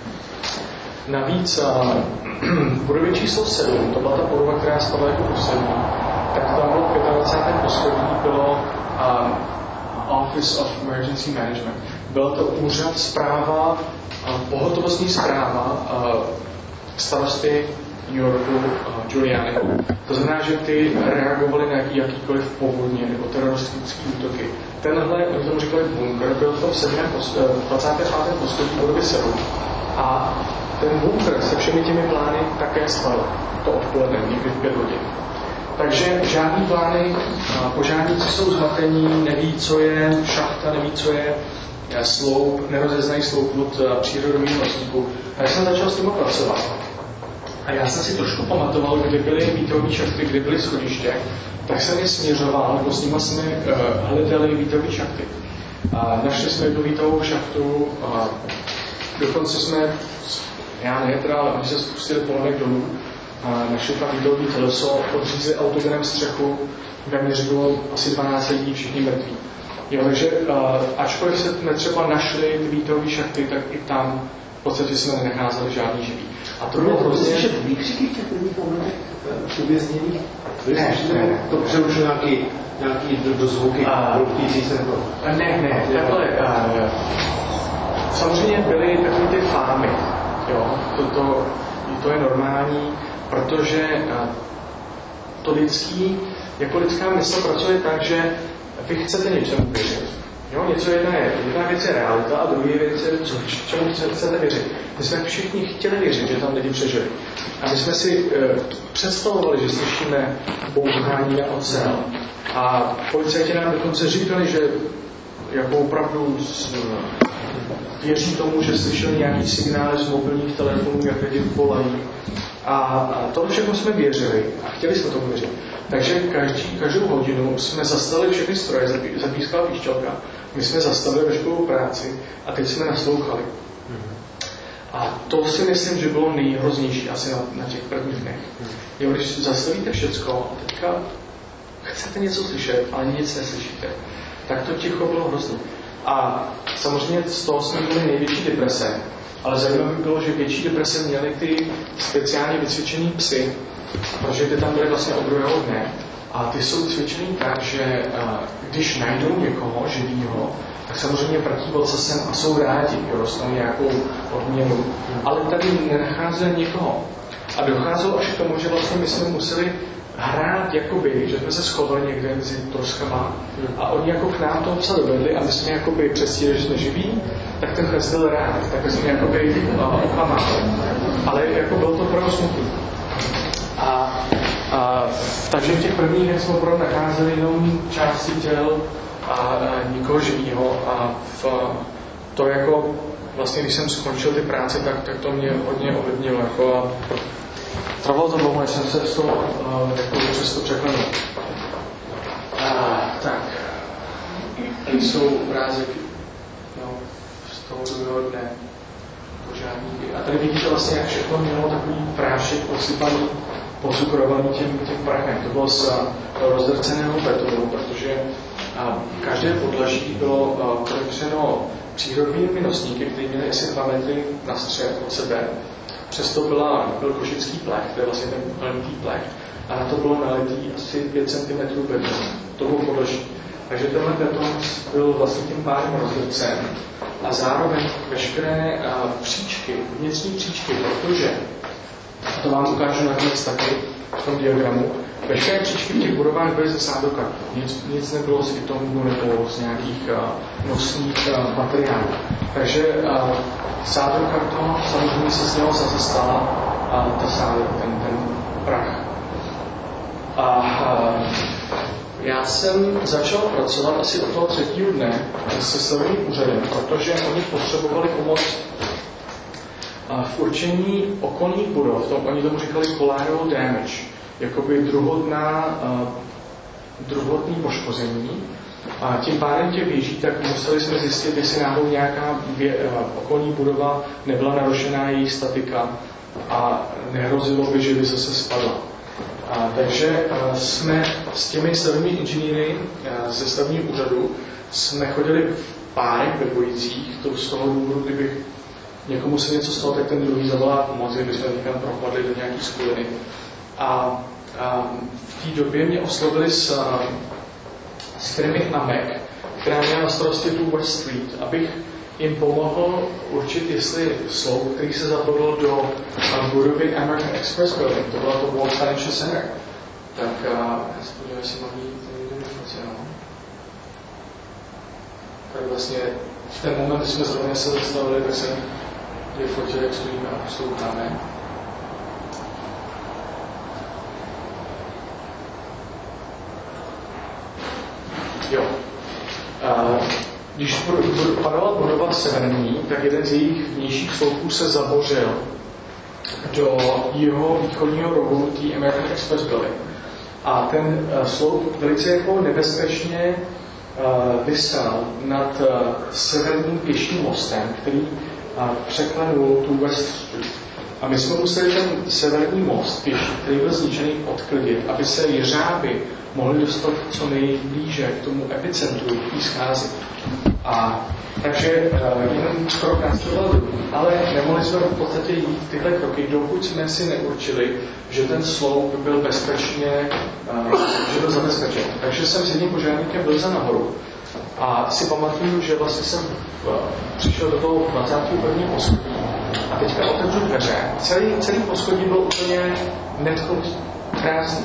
Navíc a, v budově číslo sedm, to byla ta budova, která spadla jako poslední, tak tam bylo v dvacátém pátém poschodí bylo um, Office of Emergency Management. Byl to úřad zpráva, uh, pohotovostní zpráva uh, starosty New Yorku uh, Giuliani. To znamená, že ty reagovali na jakýkoliv povodně nebo teroristické útoky. Tenhle, oni tomu říkali bunkr, byl v tom dvacátém pátém poschodí budovy sedm. A ten bunkr se všemi těmi plány také spadl. To odpoledne, někdy v pět hodin. Takže žádný plány, požárníci jsou zmatení, neví, co je šachta, neví, co je sloup, nerozeznají sloup od přírodového nosníku. A já jsem začal s tím pracovat. A já jsem si trošku pamatoval, kde byly výtahové šachty, kde byly schodiště, tak jsem je směřoval, nebo s nimi jsme uh, hledali výtahové šachty. A našli jsme jednu výtahovou šachtu, a dokonce jsme, já ne, teda, ale oni se spustili polenek dolů, a našli tam výtahový těleso, odřízli autogenem střechu, ve měři bylo asi dvanáct lidí, všichni mrtví. Jo, takže uh, ačkoliv se netřeba našli ty výtahové šachty, tak i tam v podstatě jsme nenacházeli žádný živý. A to bylo hrozně... Slyšet výkřiky v těch prvních momentech uvězněných? Ne, ne. To přerušil nějaký, nějaký dozvuky, loutící se nebo... Ne, ne, takhle. Uh, samozřejmě byly takové ty fámy, jo, to, to, to je normální, protože uh, to lidský, jako lidská mysl pracuje tak, že vy chcete něčemu věřit. Jo, něco jedna je, jedna věc je realita a druhá věc je, co, čemu chcete věřit. My jsme všichni chtěli věřit, že tam lidi přežili. A my jsme si e, představovali, že slyšíme bouchání a ocel. A policajti nám dokonce říkali, že jako opravdu z, věří tomu, že slyšeli nějaký signály z mobilních telefonů, jak lidi volají. A, a to všechno jsme věřili a chtěli jsme tomu věřit. Takže každý, každou hodinu jsme zastavili všechny stroje, zapískala píšťalka, my jsme zastavili veškerou práci a teď jsme naslouchali. A to si myslím, že bylo nejhroznější asi na, na těch prvních dnech. Jo, když zastavíte všecko a teďka chcete něco slyšet, ale nic neslyšíte, tak to ticho bylo hrozné. A samozřejmě z toho jsme měli největší deprese, ale zajímavé bylo, že větší deprese měly ty speciálně vycvičený psy, protože ty tam byly vlastně od druhého dne a ty jsou cvičený tak, že když najdou někoho živýho, tak samozřejmě vrtí ocasem a jsou rádi, jo, dostanou nějakou odměnu. Ale tady nenacházeli nikoho. A docházelo až k tomu, že vlastně my jsme museli hrát jakoby, že jsme se schovali někde mezi troskama a oni jako k nám toho psa dovedli a my jsme jakoby předstírali, že jsme živí, tak ten pes byl rád, tak jsme jakoby oklamávali. Ale jako bylo to opravdu smutný. A, a takže v těch prvních dnech jsme opravdu nacházeli jenom části těl a, a nikoho živýho a v, to jako vlastně, když jsem skončil ty práce, tak, tak to mě hodně ovlivnilo jako a trvalo to dlouho, než jsem se z toho uh, jako přesto překlenul. Tak, tady jsou obrázky no, z toho druhého dne požárníky. A tady vidíte vlastně, jak všechno mělo takový prášek posypaný, pocukrovaný tím, tím prachem. To bylo z rozdrceného betonu, protože a, každé podlaží bylo podepřeno přírodními nosníky, které měly asi dva metry na střed od sebe. Přesto byla, byl košický plech, to je vlastně ten plnitý plech, a na to bylo nalitý asi pět centimetrů betonu. To bylo podloží. Takže tenhle beton byl vlastně tím pádem rozdrcen a zároveň veškeré uh, příčky, vnitřní příčky, protože, a to vám ukážu nakonec taky v tom diagramu, veškeré příčky v těch budovách byly ze sádokartu. Nic, nic nebylo z itonů nebo z nějakých uh, nosných uh, materiálů. Takže uh, sádokarton samozřejmě se z něho zase stala a ta sáda, ten, ten prach. A uh, já jsem začal pracovat asi od toho třetího dne se stavebním úřadem, protože oni potřebovali pomoc uh, v určení okolních budov. To, oni tomu říkali collateral damage, jakoby druhodná, uh, druhotný poškození. A tím pádem těch věží, tak museli jsme zjistit, jestli náhodou nějaká vě, uh, okolní budova nebyla narušená její statika a nehrozilo by, že by zase spadla. A, takže uh, jsme s těmi stavebními inženýry uh, ze stavebního úřadu jsme chodili v párech ve dvojicích, to z toho důvodu, kdyby někomu se něco stalo, tak ten druhý zavolá pomoc, kdyby jsme někam propadli do nějaký skuliny. A, a v té době mě oslovili s, s firmy Amek, která měla na starosti tu West Street, abych jim pomohl určit, jestli sloup, který se zapadl do budovy American Express Building, to bylo to World Financial Center. Tak já se podívám, jestli mám jít někde informace, no. Tak vlastně v ten moment, kdy jsme zrovna se zastavili, tak jsem dvě fotili, jak stojíme a posloucháme. Jo. Uh, Když padala budova severní, tak jeden z jejich vnějších sloupů se zabořil do jeho východního rohu té American Express Building. A ten uh, sloup velice jako nebezpečně uh, vysel nad uh, severním pěšním mostem, který uh, překlenul tu West Street. A my jsme museli ten severní most pěší, který byl zničený, odklidit, aby se jeřáby mohli dostat co nejblíže k tomu epicentru té zkázy. A takže uh, jenom krok následoval druhý, ale nemohli jsme v podstatě jít tyhle kroky, dokud jsme si neurčili, že ten sloup byl bezpečně, uh, že byl zabezpečen. Takže jsem s jedním požárníkem byl za nahoru a si pamatuju, že vlastně jsem uh, přišel do toho dvacátého prvního poschodí a teďka otevřu dveře. Celý, celý poschodí byl úplně netknutý, prázdný.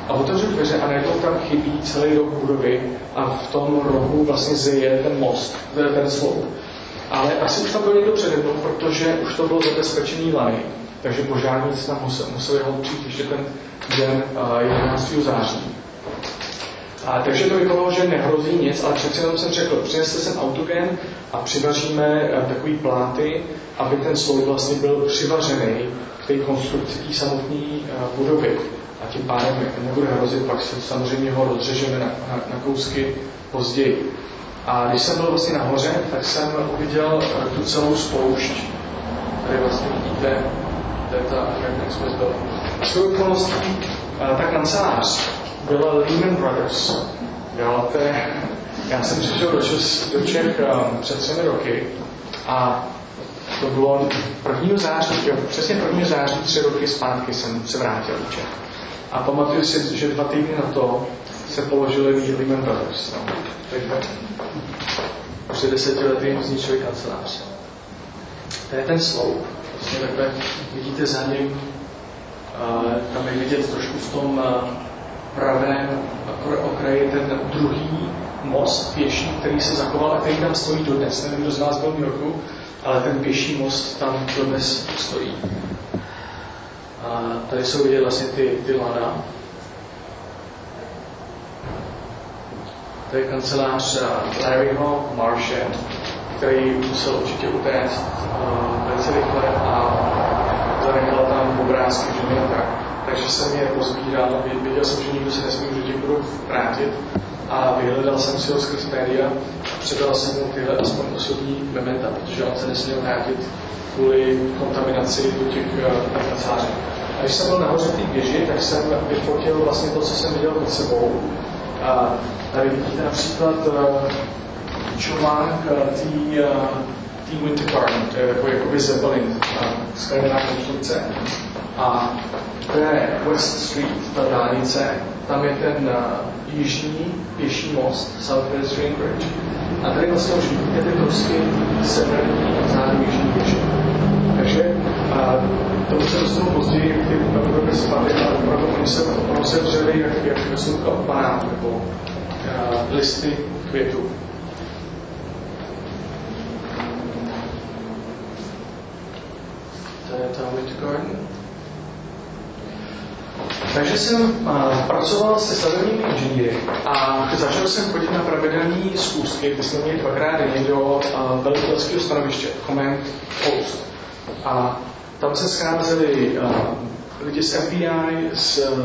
a otevřu dveře a najednou tam chybí celý roh budovy a v tom rohu vlastně zeje ten most, ten sloup. Ale asi už tam byl někdo přede mnou, protože už to bylo zabezpečený lany, takže požárníci tam museli, museli ho přijít ještě ten den jedenáctého září. A takže to vypadalo, že nehrozí nic, ale přece jenom jsem řekl, přinesli jsem autogen a přivaříme takový pláty, aby ten sloup vlastně byl přivařený k té konstrukci té samotné budovy. A tím pádem nebude hrozit, pak se samozřejmě ho rozřežeme na, na, na kousky později. A když jsem byl vlastně nahoře, tak jsem uviděl tu celou spoušť. Tady vlastně vidíte, to je ta American Express Building. A s tou okolností ta kancelář byla Lehman Brothers. Jo, to je, já jsem přišel do, Čes, do Čech um, před třemi roky a to bylo prvního září, jo, přesně prvního září, tři roky zpátky jsem se vrátil do Čech. A pamatuju si, že dva týdny na to se položili Lehman Brothers. No. Takže před deseti lety zničili kancelář. To je ten sloup. Vlastně takhle vidíte za ním, uh, tam je vidět trošku v tom uh, pravém okraji ten druhý most pěší, který se zachoval a který tam stojí dodnes. Nevím, kdo z vás byl v New Yorku, ale ten pěší most tam dodnes stojí. A tady jsou vidět vlastně ty, ty lana. To je kancelář Larryho Marshe, který musel určitě utéct uh, velice rychle a zanechal tam obrázky ženy a tak. Takže jsem je pozbíral, viděl jsem, že nikdo se nesmí už tím budu vrátit a vyhledal jsem si ho skrz média a předal jsem mu tyhle aspoň osobní mementa, protože on se nesměl vrátit kvůli kontaminaci do těch uh, kanceláří. A když jsem byl nahoře v té věži, tak jsem vyfotil vlastně to, co jsem viděl pod sebou. A tady vidíte například uh, čumák uh, té Winter Garden, to je jako jakoby Zeppelin, uh, skleněná konstrukce. A to je West Street, ta dálnice, tam je ten uh, jižní pěší most, South Pedestrian Bridge. A tady vlastně už vidíte ty trosky severní a zároveň jižní věže. Takže uh, to se dostanu později, kdy budeme spadly, ale opravdu oni se rozevřeli jak, jak slupka od banátu, nebo uh, listy květů. To je ta Winter Garden. Takže jsem uh, pracoval se stavebními inženýry a začal jsem chodit na pravidelné schůzky, kdy jsme měli dvakrát denně do uh, velitelského stanoviště, Command Post. A tam se scházeli uh, lidi z F B I, z uh,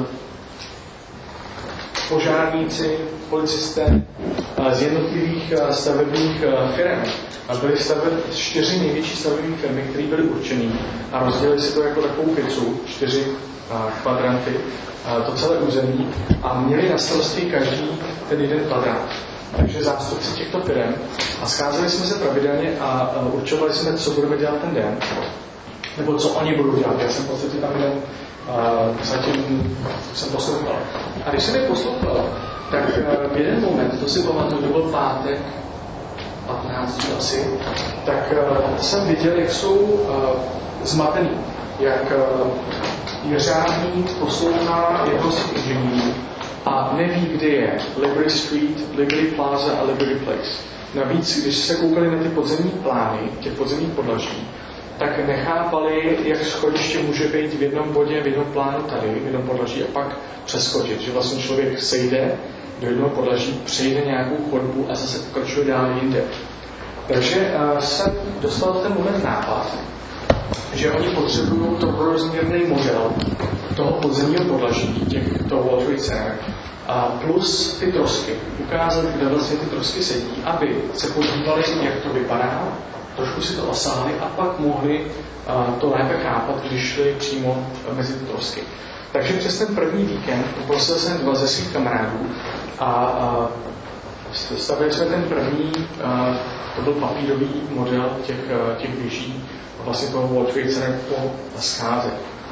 požárníci, policisté uh, z jednotlivých uh, stavebních uh, firm. A byly staveb, čtyři největší stavební firmy, které byly určené a rozdělili si to jako takovou pizzu, čtyři uh, kvadranty, uh, to celé území a měli na starosti každý ten jeden kvadrát. Takže zástupci těchto firm a scházeli jsme se pravidelně a uh, určovali jsme, co budeme dělat ten den. Nebo co oni budou dělat. Já jsem v podstatě tam jen uh, zatím jsem poslouchal. A když jsem je poslouchal, tak uh, v jeden moment, to si pamatuju, to byl pátek, patnáct asi, tak uh, jsem viděl, jak jsou uh, zmatený, jak uh, Jiřádník poslouchá jedno z těch inženýrů a neví, kde je Liberty Street, Liberty Plaza a Liberty Place. Navíc, když se koukali na ty podzemní plány, těch podzemních podlaží, tak nechápali, jak schodiště může být v jednom bodě, v jednom plánu tady, v jednom podlaží a pak přeskočit, že vlastně člověk sejde do jednoho podlaží, přejde nějakou chodbu a zase pokračuje dál jinde. Takže uh, jsem dostal v ten moment nápad, že oni potřebují to rozměrný model toho podzemního podlaží, těch, toho World Trade Center, a plus ty trosky. Ukázat, kde vlastně ty trosky sedí, aby se podívali, jak to vypadá, trošku si to osáhli a pak mohli uh, to lépe chápat, když šli přímo mezi ty trosky. Takže přes ten první víkend poprosil jsem dva ze svých kamarádů a uh, stavili jsme ten první, uh, to byl papírový model těch, uh, těch věží a vlastně toho World Trade Center po scháze.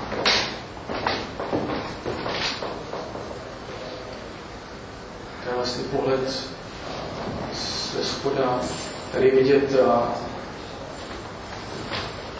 To je vlastně pohled ze spoda. Tady je vidět uh,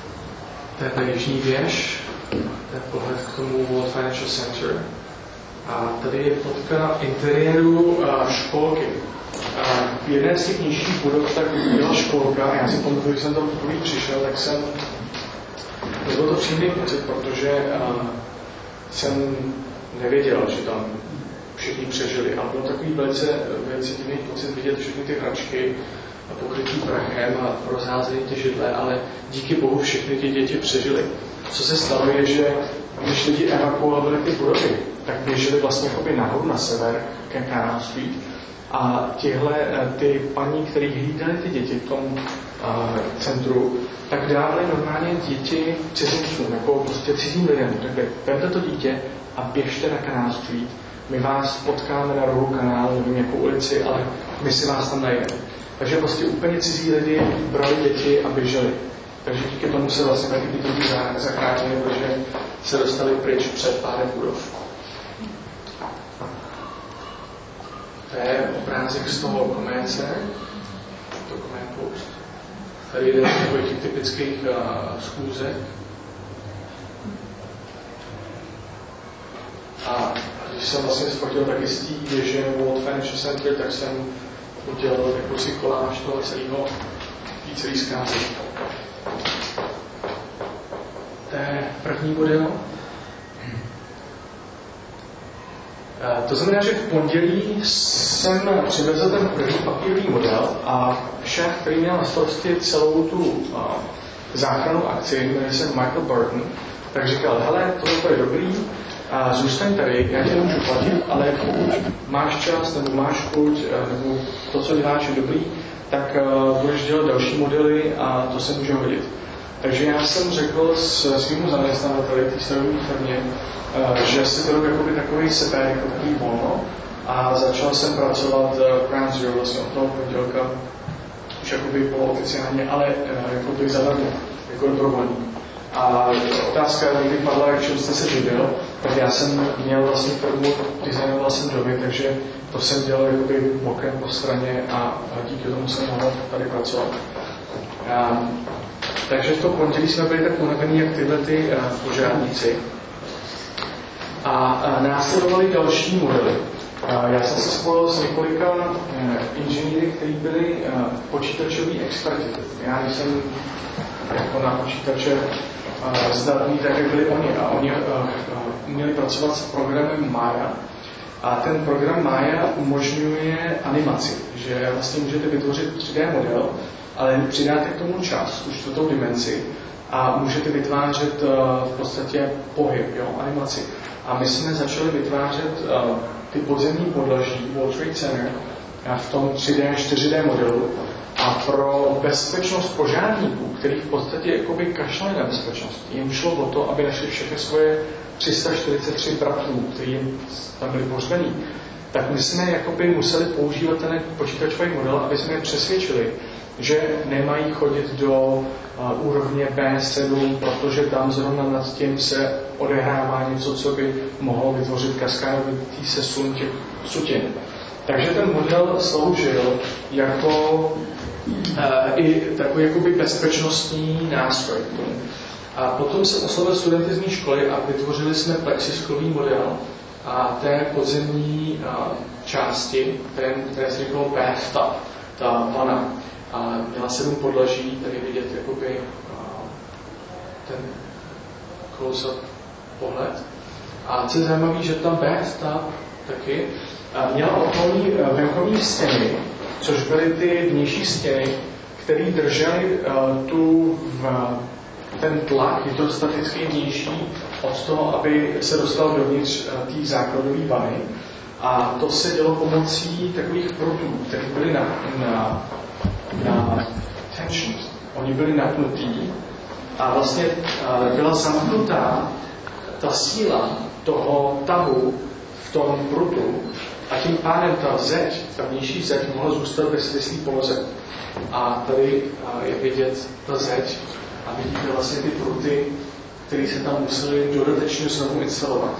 to je ta jižní věž, to je pohled k tomu World Financial Center A tady je fotka interiéru školky. V jedné z těch nižších budov tak byla školka. Já si pamatuju, když jsem tam poprvé přišel, tak jsem... To byl to příjemný pocit, protože jsem nevěděl, že tam všichni přežili. A byl takový velice, velice divný pocit vidět všechny ty hračky pokrytý prachem a rozházený ty židle, ale díky bohu všechny ty děti přežili. Co se stalo je, že když lidi evakuovali ty budovy, tak běželi vlastně jakoby nahoru na sever ke Canal Street a tihle, ty paní, které hlídali ty děti v tom uh, centru, tak dávali normálně děti cizincům, jako prostě cizím lidem. Takže vemte to dítě a běžte na Canal Street. My vás potkáme na rohu kanálu, nevím jakou ulici, ale my si vás tam najdeme. Takže prostě úplně cizí lidi brali děti a běželi. Takže díky tomu se vlastně taky ty děti zachránili, protože se dostali pryč před pádem budov. To je obrázek z toho koménce, to Command Post. Tady jeden z těch typických uh, schůzek. A když jsem vlastně sfotil taky z té věže World Financial Center, tak jsem udělal jakousi koláž toho celého, celý zkázy. To je první model. To znamená, že v pondělí jsem přivezl ten první papírový model a šéf, který měl na starosti celou tu záchrannou akci, jmenuje se Michael Burton, tak říkal, hele, tohle je dobrý, a zůstaň tady, já tě nemůžu platit, ale pokud máš čas, nebo máš chuť, nebo to, co děláš, je dobrý, tak uh, budeš dělat další modely a to se může hodit. Takže já jsem řekl s svým zaměstnavateli, té stavební firmě, uh, že si to jakoby takový seper, jako takový volno a začal jsem pracovat uh, Ground Zero vlastně od toho pondělka, už jakoby polooficiálně, ale uh, jakoby zadarmo, jako dobrovolník. A otázka, kdy padla, jak čím jste se živil, tak já jsem měl vlastně firmu, designoval jsem domy, takže to jsem dělal jakoby bokem po straně a, a díky tomu jsem mohl tady pracovat. A, takže v tom pondělí jsme byli tak unavení, jak tyhle ty a, požárníci. A, a následovali další modely. A, já jsem se spojil s několika a, inženýry, kteří byli a, počítačoví experti. Já jsem jako na počítače zdatní, tak jak byli oni. A oni měli pracovat s programem Maya. A ten program Maya umožňuje animaci, že vlastně můžete vytvořit tři dé model, ale přidáte k tomu čas, už čtvrtou dimenzi, a můžete vytvářet v podstatě pohyb, jo, animaci. A my jsme začali vytvářet ty podzemní podlaží World Trade Center v tom tři dé, čtyři dé modelu. A pro bezpečnost požárníků, který v podstatě jakoby kašlali na bezpečnost, jim šlo o to, aby našli všechny svoje tři sta čtyřicet tři bratrů, kteří tam byli pohřbení, tak my jsme jakoby museli používat ten počítačový model, aby jsme je přesvědčili, že nemají chodit do uh, úrovně bé sedm, protože tam zrovna nad tím se odehrává něco, co by mohlo vytvořit kaskádový sesun těch sutin. Takže ten model sloužil jako uh, i takový jakoby bezpečnostní nástroj. A potom jsem oslovil studenty z mé školy a vytvořili jsme plexisklový model a té podzemní uh, části, které, které se říkalo bathtub, ta vana. A měla sedm podlaží, tady vidět jakoby uh, ten close-up pohled. A co je zajímavé, že tam bathtub taky uh, měla okolní uh, venkovní stěny, což byly ty vnější stěny, které držely uh, tu v, ten tlak hydrostatický vnější od toho, aby se dostal dovnitř uh, té základové vany. A to se dělo pomocí takových prutů, které byly na, na, na tensions. Oni byli napnutí a vlastně uh, byla zamknutá ta síla toho tahu v tom prutu a tím pádem ta zeď, ta vnější zeď mohla zůstat ve svislý poloze. A tady uh, je vidět ta zeď a vidíte vlastně ty pruty, které se tam museli dodatečně znovu instalovat.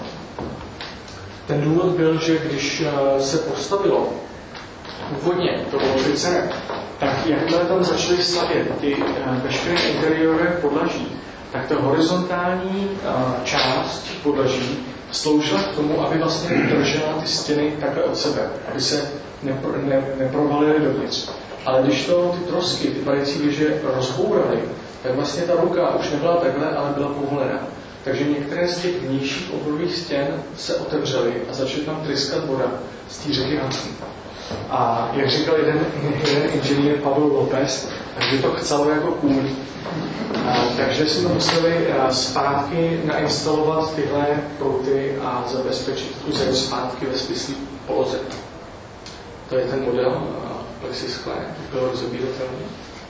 Ten důvod byl, že když uh, se postavilo původně to World Center, tak jakmile tam začaly stavět ty uh, veškeré interiérové podlaží, tak ta horizontální uh, část podlaží sloužila k tomu, aby vlastně držela ty stěny takhle od sebe, aby se nepro, ne, neprovalily dovnitř. Ale když to ty trosky, ty padající věže rozbouraly, tak vlastně ta ruka už nebyla takhle, ale byla povolená. Takže některé z těch vnějších oborových stěn se otevřely a začaly tam tryskat voda z té řeky Hudson. A jak říkal jeden, jeden inženýr Pavel López, takže to chcelo jako kůň. Takže jsme museli zpátky nainstalovat tyhle prouty a zabezpečit tu zem zpátky ve svislý poloze. To je ten model plexiskle, byl rozebíratelný.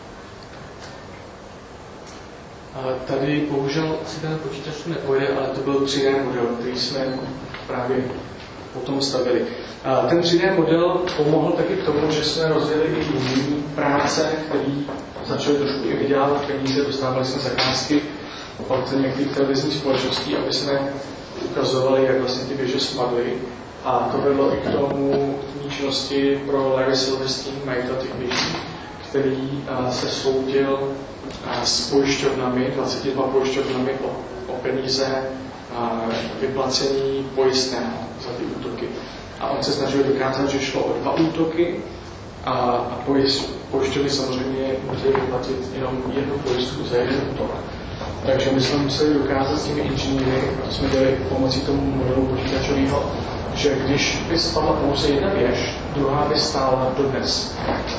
A tady bohužel si ten počítač nepojede, ale to byl tři dé model, který jsme právě potom stavili. A ten tři dé model pomohl taky k tomu, že jsme rozjeli i jiné práce, které začaly trošku i vydělávat peníze, dostávali jsme zakázky od některých televizních společností, aby jsme ukazovali, jak vlastně ty věže spadly. A to vedlo i k tomu činnosti pro Larry Silverstein, majitel těch věží, který se soudil s pojišťovnami, dvaceti dvěma pojišťovnami o, o peníze a vyplacení pojistného za ty útoky. A on se snažil dokázat, že šlo o dva útoky a, a pojišťovny samozřejmě museli vyplatit jenom jednu pojistku za jeden útok. Takže my jsme museli dokázat s těmi inženýry, proto jsme dělali pomocí tomu modelu počítačového, že když by spadla pouze jedna věž, druhá by stála dodnes.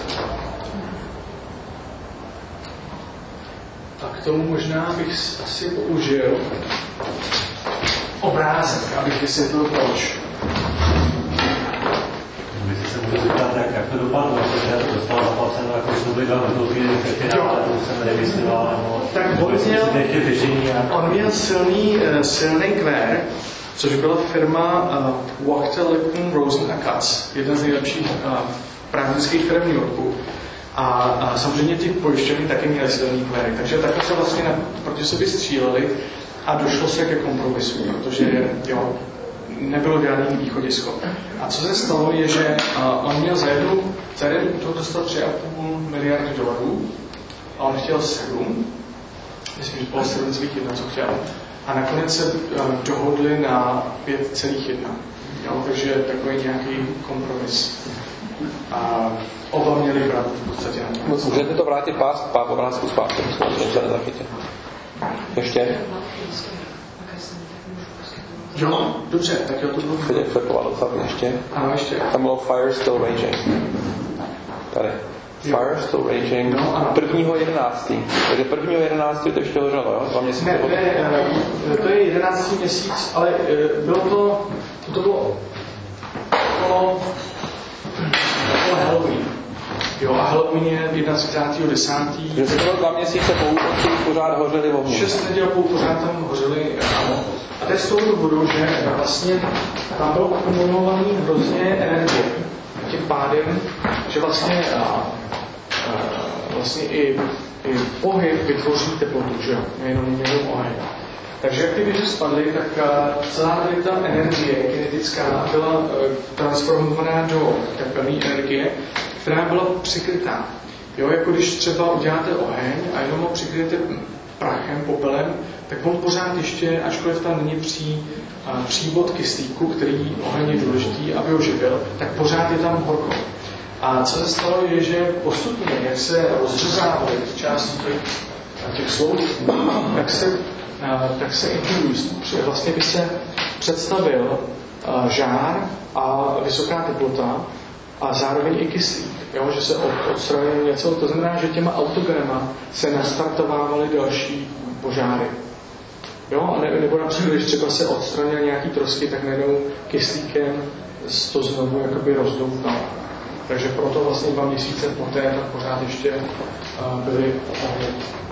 A k tomu možná bych asi použil obrázek, abych vysvětlil proč. Vy jste se můžete zeptat, jak, jak to dopadlo, protože to dostalo zaplaceno jako sluby do chvíli, ale to jsem nevysvětloval, nebo tak on měl, on měl silný, silný kvér, což byla firma uh, Wachter, Lipton, Rosen a Katz, jedna z nejlepších uh, právnických firm v New Yorku. A, a samozřejmě ty pojišťovny taky měly silný kvéry, takže takhle se vlastně na, proti sobě stříleli a došlo se ke kompromisu, protože jo, nebylo žádný východisko. A co se stalo je, že uh, on měl za jednu, za jeden útok dostat tři a půl miliardy dolarů a on chtěl sedm, myslím, že bylo sedm celá jedna, co chtěl. A nakonec se uh, dohodli na pět celá jedna. Jo, takže takový nějaký kompromis. A oba měli brát v podstatě na to. Můžete to vrátit pás, pár obrázků zpátky, to se nezachytě. Ještě? Jo, dobře, tak jo, to bylo. Teď flipoval docela ještě. Ano, ještě. Tam bylo Fire Still Raging. Tady. Fire Still Raging. No, ano. prvního jedenáctého Takže prvního jedenáctého to ještě hořelo, jo? Dva měsíce ne, ne, to je jedenáctý měsíc, ale bylo to, to bylo okolo Halloween. Jo, a Halloween je třicátého prvního desátého Že to bylo dva měsíce po útoku, pořád hořeli ohně. Šest neděl po pořád tam hořeli, ano. A to je z toho důvodu, že vlastně tam bylo akumulovaný hrozně energie. Tím pádem, že vlastně, a, a, vlastně i, i pohyb vytvoří teplotu, že jo, nejenom, nejenom oheň. Takže jak ty věže spadly, tak celá tady ta energie kinetická byla transformovaná do tepelné energie, která byla přikrytá. Jo, jako když třeba uděláte oheň a jenom ho přikryjete prachem, popelem, tak on pořád ještě, ačkoliv tam není pří, příbod kyslíku, který oheň je důležitý, aby ho živil, tak pořád je tam horko. A co se stalo je, že postupně, jak se rozřezávaly části těch, těch sloučků, tak se tak se introduce, vlastně by se představil žár a vysoká teplota a zároveň i kyslík, jo, že se odstranilo něco, to znamená, že těma autograma se nastartovávaly další požáry. Jo, a ne, nebo například, když třeba se odstranil nějaký trosky, tak najednou kyslíkem to znovu jakoby rozdoutalo. Takže proto vlastně dva měsíce poté tak pořád ještě uh, byly ohně.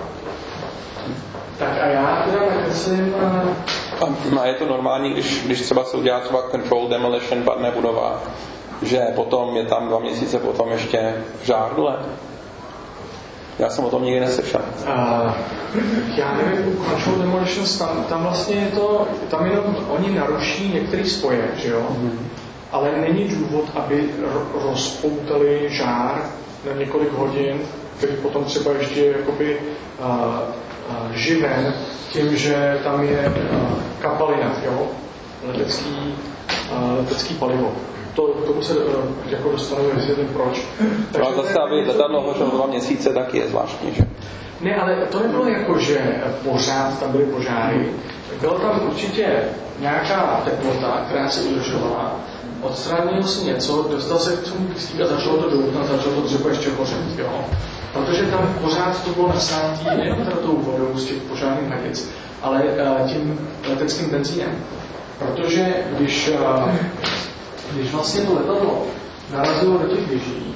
Tak a já teda nakreslím... A je to normální, když, když třeba se udělá třeba control demolition, padne budova, že potom je tam dva měsíce potom ještě žár dole? Já jsem o tom nikdy neslyšel. Uh, já nevím, u control demolition, tam, tam vlastně je to, tam jenom oni naruší některé spoje, že jo? Mm. Ale není důvod, aby ro- rozpoutali žár na několik hodin, který potom třeba ještě jakoby uh, živen tím, že tam je kapalina, jo? letecký, uh, letecký palivo. To, tomu se uh, jako dostanu vysvětlím proč. No a zase, aby letadlo hořelo dva měsíce, taky je zvláštní, že? Ne, ale to nebylo jako, že pořád tam byly požáry. Bylo tam určitě nějaká teplota, která se udržovala. Odstranilo se něco, dostal se k tomu kyslík a začalo to doutnout, začalo to dřevo ještě hořet, jo. Protože tam pořád to bylo nasátý nejen teda tou vodou z těch požárných hranic, ale uh, tím leteckým benzínem. Protože když, uh, když vlastně to letadlo narazilo do těch věží,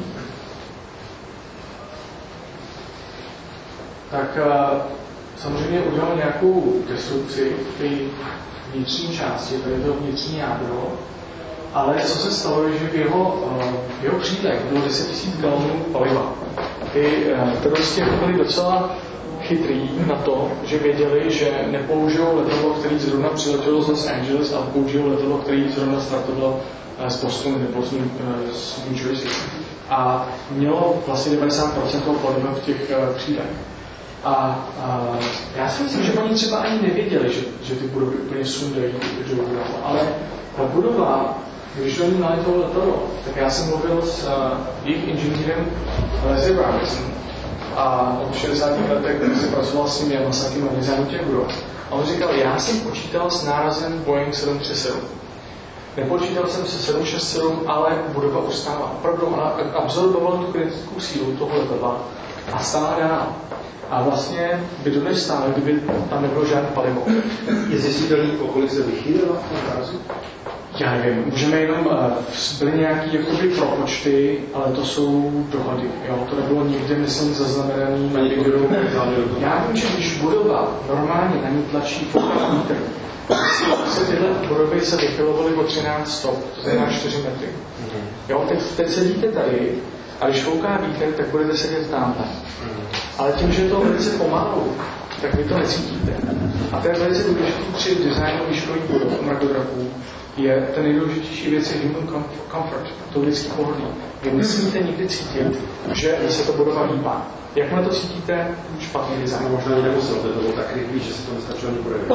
tak uh, samozřejmě udělal nějakou destrukci v té vnitřní části, to je to vnitřní jádro, ale co se stalo, je, že v jeho, v jeho křídlech bylo deset tisíc galonů paliva. Ty teroristi byli docela chytrý na to, že věděli, že nepoužijou letadlo, který zrovna přiletělo z Los Angeles, ale použijou letadlo, který zrovna startovalo z Bostonu nebo z New Jersey. A mělo vlastně devadesát procent toho paliva v těch křídlech. A, a já si myslím, že oni třeba ani nevěděli, že, že ty budovy úplně sundají do budova, ale ta budova, když do ní naletalo letadlo, tak já jsem mluvil s uh, jejich inženýrem Leslie Robinson a od šedesátých letech se pracoval s ním Yamasakim a designu těch budov. A on říkal, já jsem počítal s nárazem Boeing sedm tři sedm. Nepočítal jsem se sedm šest sedm, ale budova ustála. Opravdu ona absorbovala tu kritickou sílu toho letadla a stála dál. A vlastně by to nestálo, kdyby tam nebylo žádné palivo. Je zjistitelný, kolik se vychýlila v tom rázu? Já nevím, můžeme jenom, byly nějaký jakoby propočty, ale to jsou dohady, jo, to nebylo nikdy, myslím, zaznamenaný na někdo. Já vím, že když budova normálně na ní tlačí fouká vítr, se tyhle budovy se vychylovaly o třináct stop, to znamená čtyři metry. Jo, teď, teď sedíte tady a když fouká vítr, tak budete sedět tamhle. Ale tím, že je to velice pomalu, tak vy to necítíte. A to je velice důležitý při designu výškových budov, mrakodrapů, je ten nejdůležitější věc je human comfort, to lidský pohodlí. Vy nesmíte nikdy cítit, že se to budova hýbá. Jakmile to cítíte, špatný design. Možná nemusel, to bylo tak rychlý, že se to nestačilo ani projevit.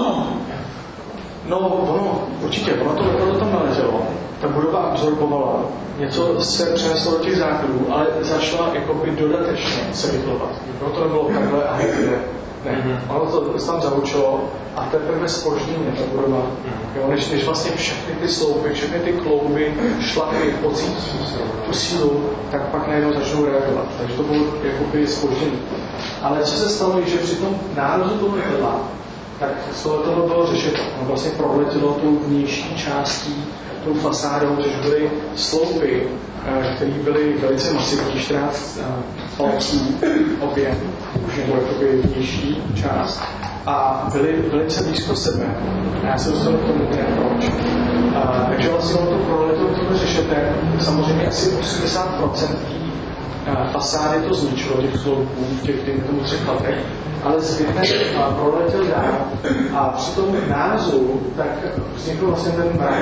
No, ono, určitě, ono to, ono to tam naletělo. Ta budova absorbovala, něco se přeneslo do těch základů, ale začala jakoby dodatečně se vyplovat. No to nebylo takhle a hekde. Ne, mm-hmm. Ono to tam zahučilo a teprve zpožděně ta budova, jo, než, než vlastně všechny ty sloupy, všechny ty klouby, šlapy, pocítí tu sílu, tak pak najednou začnou reagovat. Takže to bylo jakoby zpoždění. Ale co se stalo, že při tom nárazu toho letadla, tak to bylo řešeno. Ono vlastně proletělo tou vnější částí, tou fasádou, což byly sloupy, které byly velice masivní, čtrnáct palců objem, už nebo jakoby vnější část, a byly velice blízko sebe. A já se dostanu k tomu, ne proč. A, takže vlastně ono to proletělo, tohle řešete, samozřejmě asi osmdesát procent fasády to zničilo, těch sloupů, těch, těch tomu třech letech, ale zbytek proletěl dál a při tom nárazu tak vznikl vlastně ten mrak,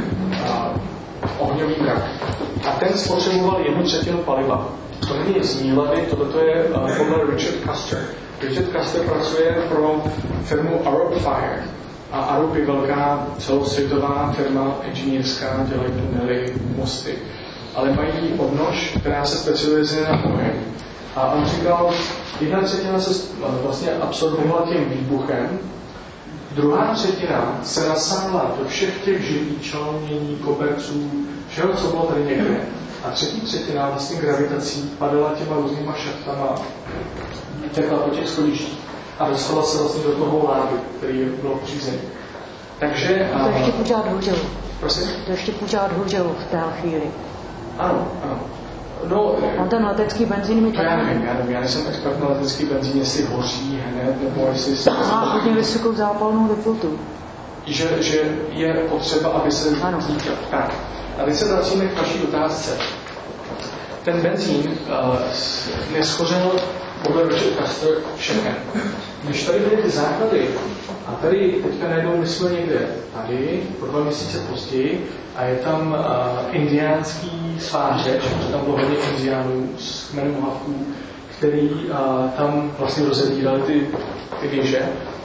ohňový mrak. A ten spotřeboval jednu třetinu paliva. To není z Nílavy, tohle je podle Richard Custer. Richard Custer pracuje pro firmu Arup Fire. A Arup je velká celosvětová firma inženýrská, dělají tunely, mosty. Ale mají odnož, která se specializuje na oheň. A on říkal, jedna třetina se vlastně absorbovala tím výbuchem, druhá třetina se nasáhla do všech těch živých čelnění, koberců, všeho, co bylo tady někde. A třetí třetina vlastně gravitací padala těma různýma šachtama, tekla po těch schodištích a dostala se vlastně do toho ládu, který bylo přízeň. Takže... To ještě pořád hořelo. Prosím? To ještě pořád hořelo v té chvíli. Ano, ano. No, on ten letecký benzín mi to já nevím, já nevím, já nejsem expert na letecký benzín, jestli hoří hned, nebo jestli se... Má hodně vysokou zápalnou teplotu. Že, že je potřeba, aby se vznikl. Tak, a teď se vracíme k vaší otázce. Ten benzín uh, neschořel podle Richard Custer všechny. Když tady byly ty základy, a tady teďka najednou my jsme někde tady, po dva měsíce později, a je tam uh, indiánský svářeč, protože tam bylo hodně indiánů z kmenu Mohawků, který uh, tam vlastně rozebírali ty, ty věže.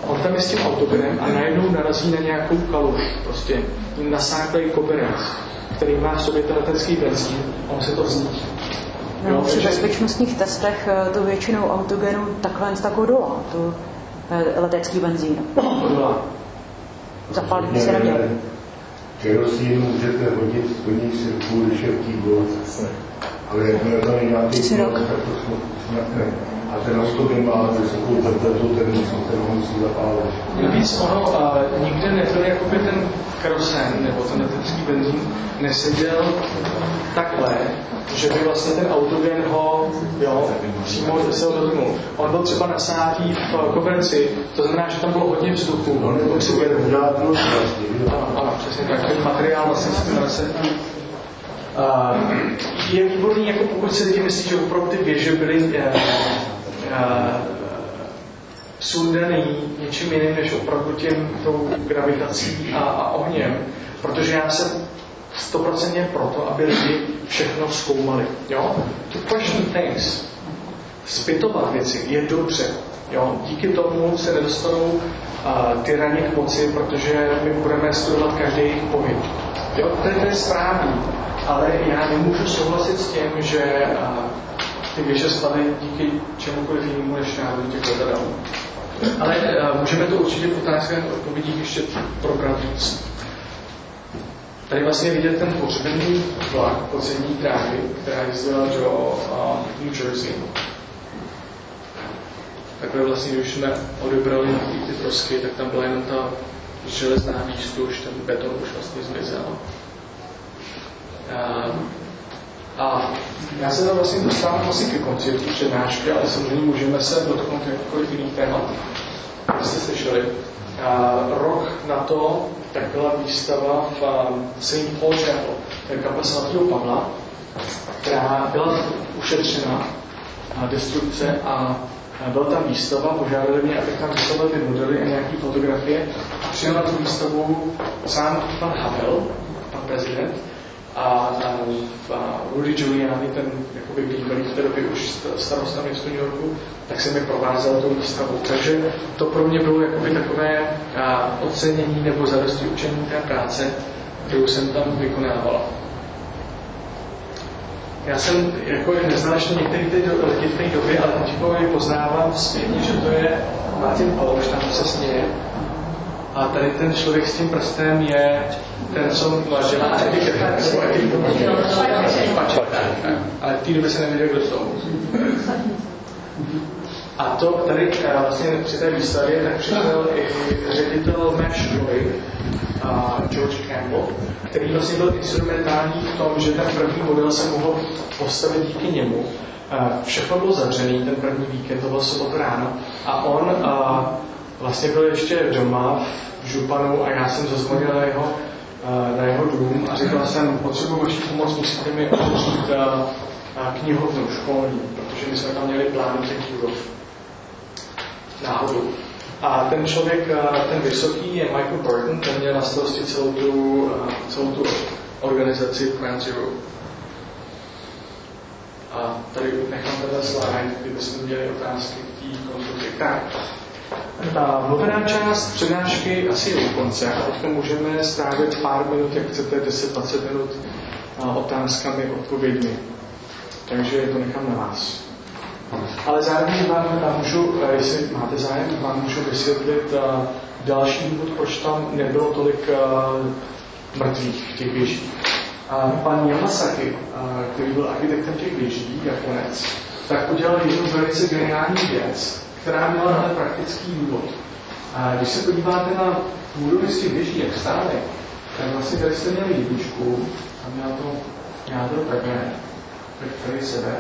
On tam je s tím autogenem a najednou narazí na nějakou kaluž. Prostě jim nasáklej koberec, který má v sobě ten letecký benzín a on se to vzní. No, při bezpečnostních testech to většinou autogenu takhle tak odolá, to letecký benzín. Odolá. Zapálit by se neměl. Kerosín můžete hodit v plný sirku, když je v kýblu, ale jakmile tam je nějaký kýbl, tak to smrtne. A ten autogen má vysokou teplotu, ten musí zapálit. Navíc ono uh, nikde nebyl jakoby ten kerosén nebo ten letecký benzín neseděl takhle, že by vlastně ten autogen ho jo, přímo se ho dotknul. On byl třeba nasátý v koberci, to znamená, že tam bylo hodně vzduchu. No, nebo oxygenu. Ano, ano, přesně tak. Ten materiál vlastně s tím nese. Uh, je výborný, jako pokud se lidi myslí, že opravdu ty věže byly uh, uh, sundaný něčím jiným, než opravdu tím tou gravitací a, a ohněm. Protože já jsem stoprocentně proto, aby lidi všechno zkoumali. Jo? To question things, zpytovat věci je dobře. Jo? Díky tomu se nedostanou uh, tyrani k moci, protože my budeme studovat každý jejich pohyb. Jo? To, to je správný, ale já nemůžu souhlasit s tím, že uh, ty věže spadly díky čemukoliv jinému než návodu těch letadel. Ale uh, můžeme to určitě v otázkách odpovědích ještě probrat víc. Tady vlastně vidět ten pohřbený vlak podzemní dráhy, která jezdila do uh, New Jersey. Takhle vlastně, když jsme odebrali ty trosky, tak tam byla jenom ta železná výstuž, ten beton už vlastně zmizel. Uh, a já se tam vlastně dostávám asi ke konci té přednášky, ale samozřejmě můžeme se dotknout jakýkoliv jiný témat. Jak jste slyšeli. Uh, rok na to tak byla výstava v um, Saint Paul Chapel, to je kaple svatého Pavla, která byla ušetřena uh, destrukce a uh, byla tam výstava, požádali mě, abych tam vystavil ty modely a nějaké fotografie a přijel na tu výstavu sám pan Havel, pan prezident, a uh, Rudy Giuliani, ten jakoby bývalý v té době už starosta města New Yorku, tak se mi provázel tou výstavou. Takže to pro mě bylo jakoby takové uh, ocenění nebo zadosti učení té práce, kterou jsem tam vykonávala. Já jsem jako neznal ještě některé ty lidi v té době, ale teď poznávám zpětně, že to je Martin Palouš, tam se směje. A tady ten člověk s tím prstem je ten, co dělá etikety. Ale v té době se nevěděl, kdo jsou. A to tady vlastně při té výstavě tak přišel i ředitel mé školy, George Campbell, který vlastně byl instrumentální v tom, že ten první model se mohl postavit díky němu. Všechno bylo zavřený, ten první víkend, to bylo sobotu ráno. A on vlastně byl ještě doma v Županu a já jsem zazvonil na jeho, na jeho dům a říkal jsem, potřebuji vaši pomoc, musíte mi otevřít knihovnu školní, protože my jsme tam měli plán těch budov. Náhodou. A ten člověk, ten vysoký, je Michael Burton, ten měl na starosti celou tu, celou tu organizaci Ground Zero. A tady nechám tenhle slide, kdybychom měli otázky k té konzulty. Tak, ta mluvená část přednášky asi je u konce a teď můžeme strávit pár minut, jak chcete, deset dvacet minut otázkami, odpověďmi. Takže to nechám na vás. Ale zároveň vám můžu, jestli máte zájem, vám můžu vysvětlit další důvod, proč tam nebylo tolik mrtvých v těch věžích. Pan Yamasaki, který byl architektem těch věží, Japonec, tak udělal jednu velice geniální věc, která měla ale praktický důvod. A když se podíváte na budovy z těch věží, jak stály, tak vlastně tady jste měli jedničku, tam měla to jádro takhle, tady sever.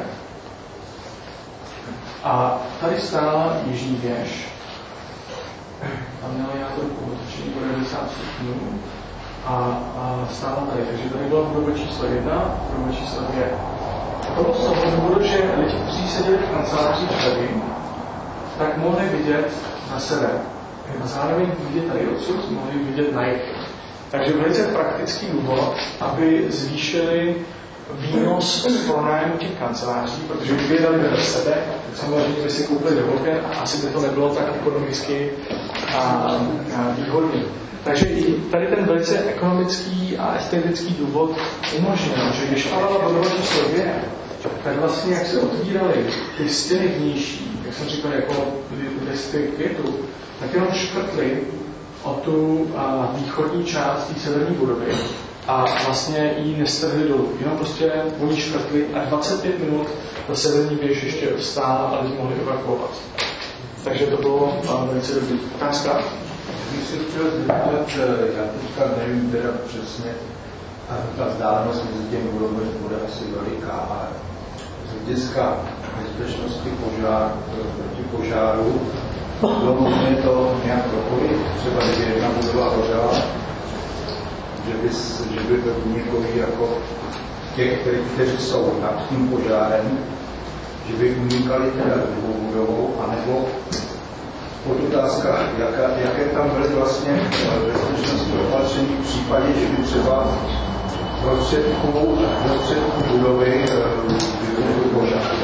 A tady stála jižní věž, tam měla jádro otočení po devadesát stupňů a, a stála tady. Takže tady byla budova číslo jedna, budova číslo dvě. To bylo z toho důvodu, že lidi, kteří seděli v kancelářích tady, tak mohli vidět na sever. A zároveň vidět tady odsud, mohli vidět na jih. Takže velice praktický důvod, aby zvýšili výnos z pronájmu těch kanceláří, protože kdyby je dali do sebe, tak samozřejmě by si koupili do Hogan a asi by to nebylo tak ekonomicky a, a výhodný. Takže i tady ten velice ekonomický a estetický důvod umožnil, že když Pavel budova číslo dvě, tak vlastně jak se otvíraly ty stěny vnější, jak jsem říkal, jako listy květů, tak jenom škrtli o tu a, východní část té severní budovy a vlastně ji nestrhli dolů. Jenom prostě oni škrtli a dvacet pět minut ta severní věž ještě stála a lidi mohli evakuovat. Takže to bylo a, velice dobrý. Otázka? Když si chtěl zeptat, já teďka nevím teda přesně, a ta vzdálenost mezi těmi budovami bude asi veliká, ale z hlediska bezpečnosti požár, proti požáru, bylo možné to nějak propojit, třeba kdyby jedna budova hořela, že by, že by někoho jako těch, kteří, kteří jsou nad tím požárem, že by unikali teda druhou budovou, anebo otázka, jaká, jaké tam byly vlastně bezpečnostní opatření v případě, že by třeba prostředků, prostředků budovy byly požár.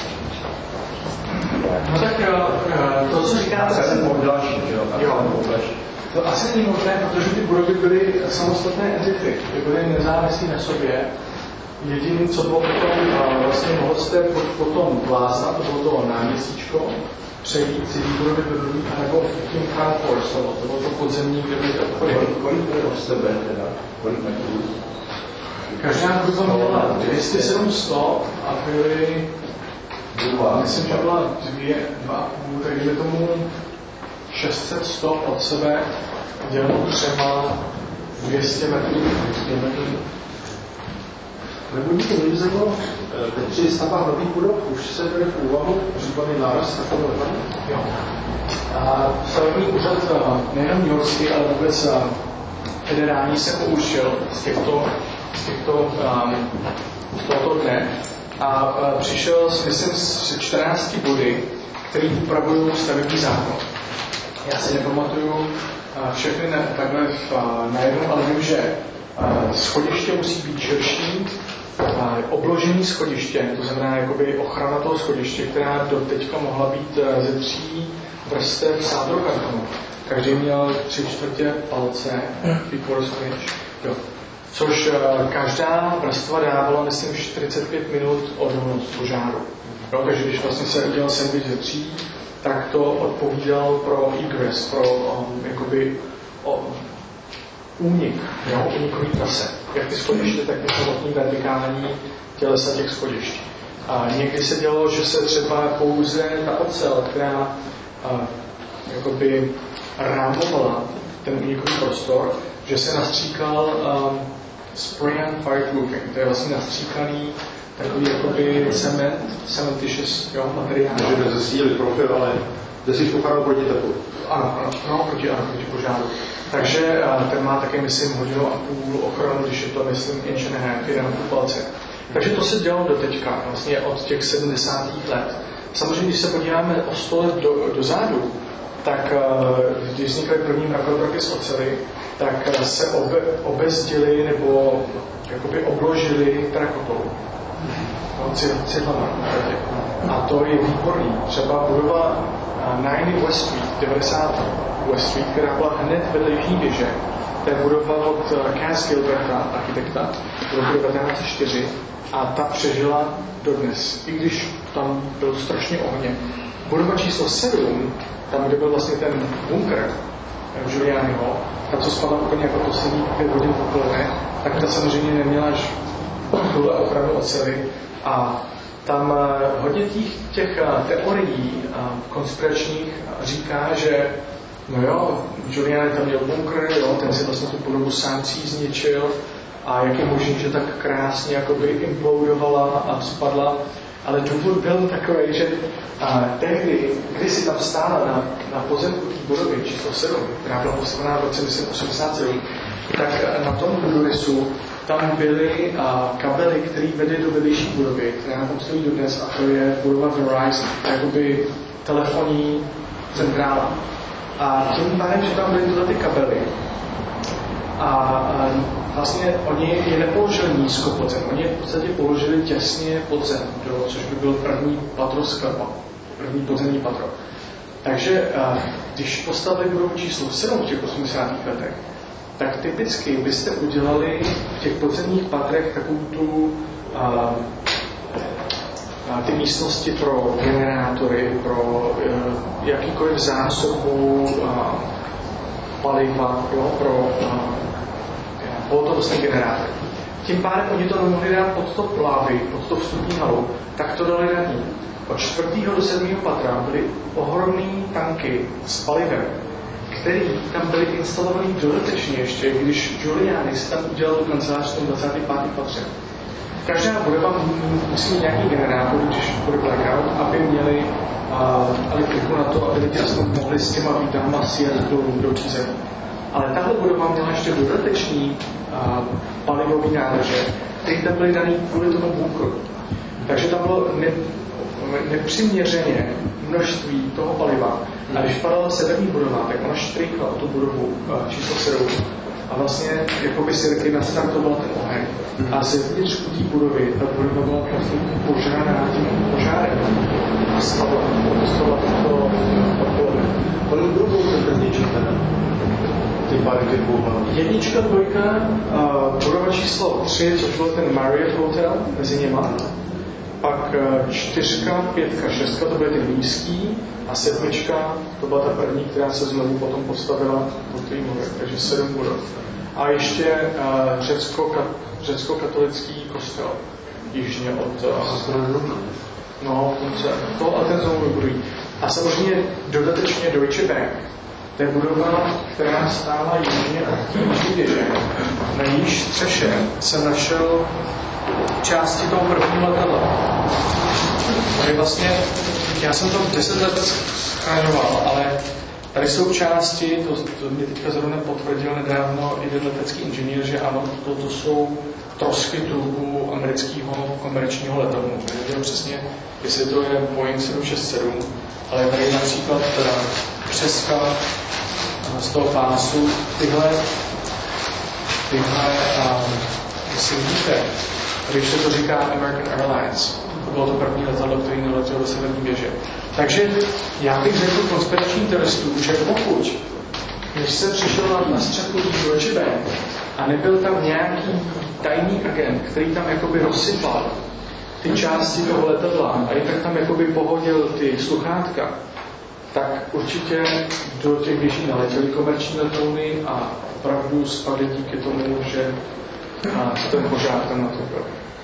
No tak to, co říkáte, asi podlaží, jo? To asi není možné, protože ty budovy byly samostatné entity, byly nezávislé na sobě. Jediné, co bylo potom, vlastně mohl jste potom vláznat, to bylo to náměstíčko, přejít si budovy do druhý, anebo tím Crown Force, to bylo to podzemní, kde byly obchody. Kolik bylo od sebe teda? Kolik metrů? Každá budova měla dvě stě sedm sto a byly, myslím, že byla dvě, dva, tak dejme tomu šest set sto od sebe, děleno třema dvě stě metrů. Nebo mě to nevyzvalo, při stavbách nových budov už se bere v úvahu případný náraz takového levadu? Jo. A stavební úřad nejenom New Yorkský, ale vůbec federální se poučil z těchto, z těchto um, z tohoto dne a uh, přišel s, myslím, s čtrnácti body, který upravují stavební zákon. Já si nepamatuju uh, všechny ne, takhle uh, najednou, ale vím, že uh, schodiště musí být širší, obložení schodiště, to znamená jakoby ochrana toho schodiště, která do teďka mohla být ze tří vrstev sádrokartonu. Každý měl tři čtvrtě palce, three-quarters of inch. Jo. Což každá vrstva dávala, myslím, čtyřicet pět minut odolnost požáru. Jo, takže když vlastně se udělal sandwich ze tří, tak to odpovídal pro egress, pro um, jakoby o, únik, jo, unikový trase. Jak ty schodiště, tak ty samotný vertikální tělesa těch schodišť. A někdy se dělo, že se třeba pouze ta ocel, která a, jakoby rámovala ten unikový prostor, že se nastříkal um, spray and fireproofing, to je vlastně nastříkaný takový jakoby cement, cementitious, jo, materiál. Že nezesílit profil, ale zesílit ochranu proti teplu. Ano, ano, no, proti, ano, proti požáru. Takže uh, ten má také, myslím, hodinu a půl ochranu, když je to, myslím, inch and a half, jeden a půl palce. Takže to se dělalo do teďka, vlastně od těch sedmdesátých let. Samozřejmě, když se podíváme o sto let do, dozadu, tak uh, když vznikly první mrakodrapy z oceli, tak uh, se obe, obezdili nebo jakoby obložili terakotou. No, cidlama. A to je výborný. Třeba budova nine West Street, devadesát West Street, která byla hned vedle jižní věže. To je budova od Cass Gilberta, architekta, v roku devatenáct set čtyři a ta přežila dodnes, i když tam byl strašně ohně. Budova číslo sedm, tam, kde byl vlastně ten bunkr Giulianiho, ta, co spadla úplně jako poslední pět hodin popoledne, tak ta samozřejmě neměla až tuhle ochranu oceli a tam hodně těch, těch teorií konspiračních říká, že no jo, Giuliani tam měl bunkr, jo, ten si vlastně tu budovu sám zničil a jak je možné, že tak krásně jakoby implodovala a spadla. Ale důvod byl takový, že a, tehdy, když si tam stála na, na pozemku té budovy číslo sedm, která byla postavená v roce osmdesát sedm, tak na tom budovisu tam byly a, kabely, které vedly do vedlejší budovy, která tam stojí dodnes, a to je budova Verizon, jakoby telefonní centrála. A tím pádem, že tam byly tyhle ty kabely, a, a vlastně oni je nepoložili nízko pod zem, oni je v podstatě položili těsně pod zem, do, což by byl první patro sklepa, první podzemní patro. Takže když postavili budovu číslo sedm v těch osmdesátých letech, tak typicky byste udělali v těch podzemních patrech takovou tu a, a ty místnosti pro generátory, pro a, jakýkoliv zásobu a, paliva, jo, pro pohotovostní generátor. Tím pádem oni to nemohli dát pod to plávy, pod to vstupní halu, tak to dali na ní. Od čtvrtého do sedmého patra byly ohromný tanky s palivem, které tam byly instalované dodatečně ještě, když Giuliani tam udělal kancelář v tom dvacátém pátém patře. Každá budova musí mít nějaký generátor, když bude blackout, aby měli uh, elektriku na to, aby lidi aspoň mohli s těma výtahama sjet do, do přízemí. Ale tahle budova měla ještě dodateční uh, palivový nádrže, které tam byly daný kvůli tomu bunkru. Takže tam bylo ne, nepřiměřeně množství toho paliva. A když padala severní budova, tak ona štrýchla o tu budovu uh, číslo sedm. A vlastně jako by si taky nastartovala ten oheň. A zevnitř té budovy, ta budova byla vlastně požárána tím požárem. A spadla. Spadla to odpoledne. Kolik budou ten prvníček teda? Ty pár těch budou. Jednička, dvojka, uh, budova číslo tři, což byl ten Marriott Hotel mezi něma. Pak uh, čtyřka, pětka, šestka, to byly ty nízký. A sedmička, to byla ta první, která se znovu potom postavila do té moře, takže sedm budov. A ještě uh, řecko, řecko-katolický kostel, jižně od... Uh, no, konce, to a ten znovu vybudují. A samozřejmě dodatečně Deutsche Bank, to je budova, která stála jižně od té jižní věže. Na jejíž střeše se našel části toho prvního letadla. To je vlastně, já jsem to deset let schráňoval, ale tady jsou části, to, to mě teďka zrovna potvrdil nedávno jeden letecký inženýr, že ano, to, to jsou trosky trupu amerického komerčního letounu. Nevím přesně, jestli to je Boeing sedm šest sedm, ale tady například teda přeska z toho pásu, tyhle, tyhle, um, jestli vidíte, když se to říká American Airlines, to bylo to první letadlo, který neletěl do severní věže. Takže já bych řekl konspiračním teroristům, že pokud, když se přišel na střechu Deutsche Bank a nebyl tam nějaký tajný agent, který tam jakoby rozsypal ty části toho letadla a i tak tam jakoby pohodil ty sluchátka, tak určitě do těch věží naletěly komerční letouny a opravdu spadly díky tomu, že ten požár tam na to byl.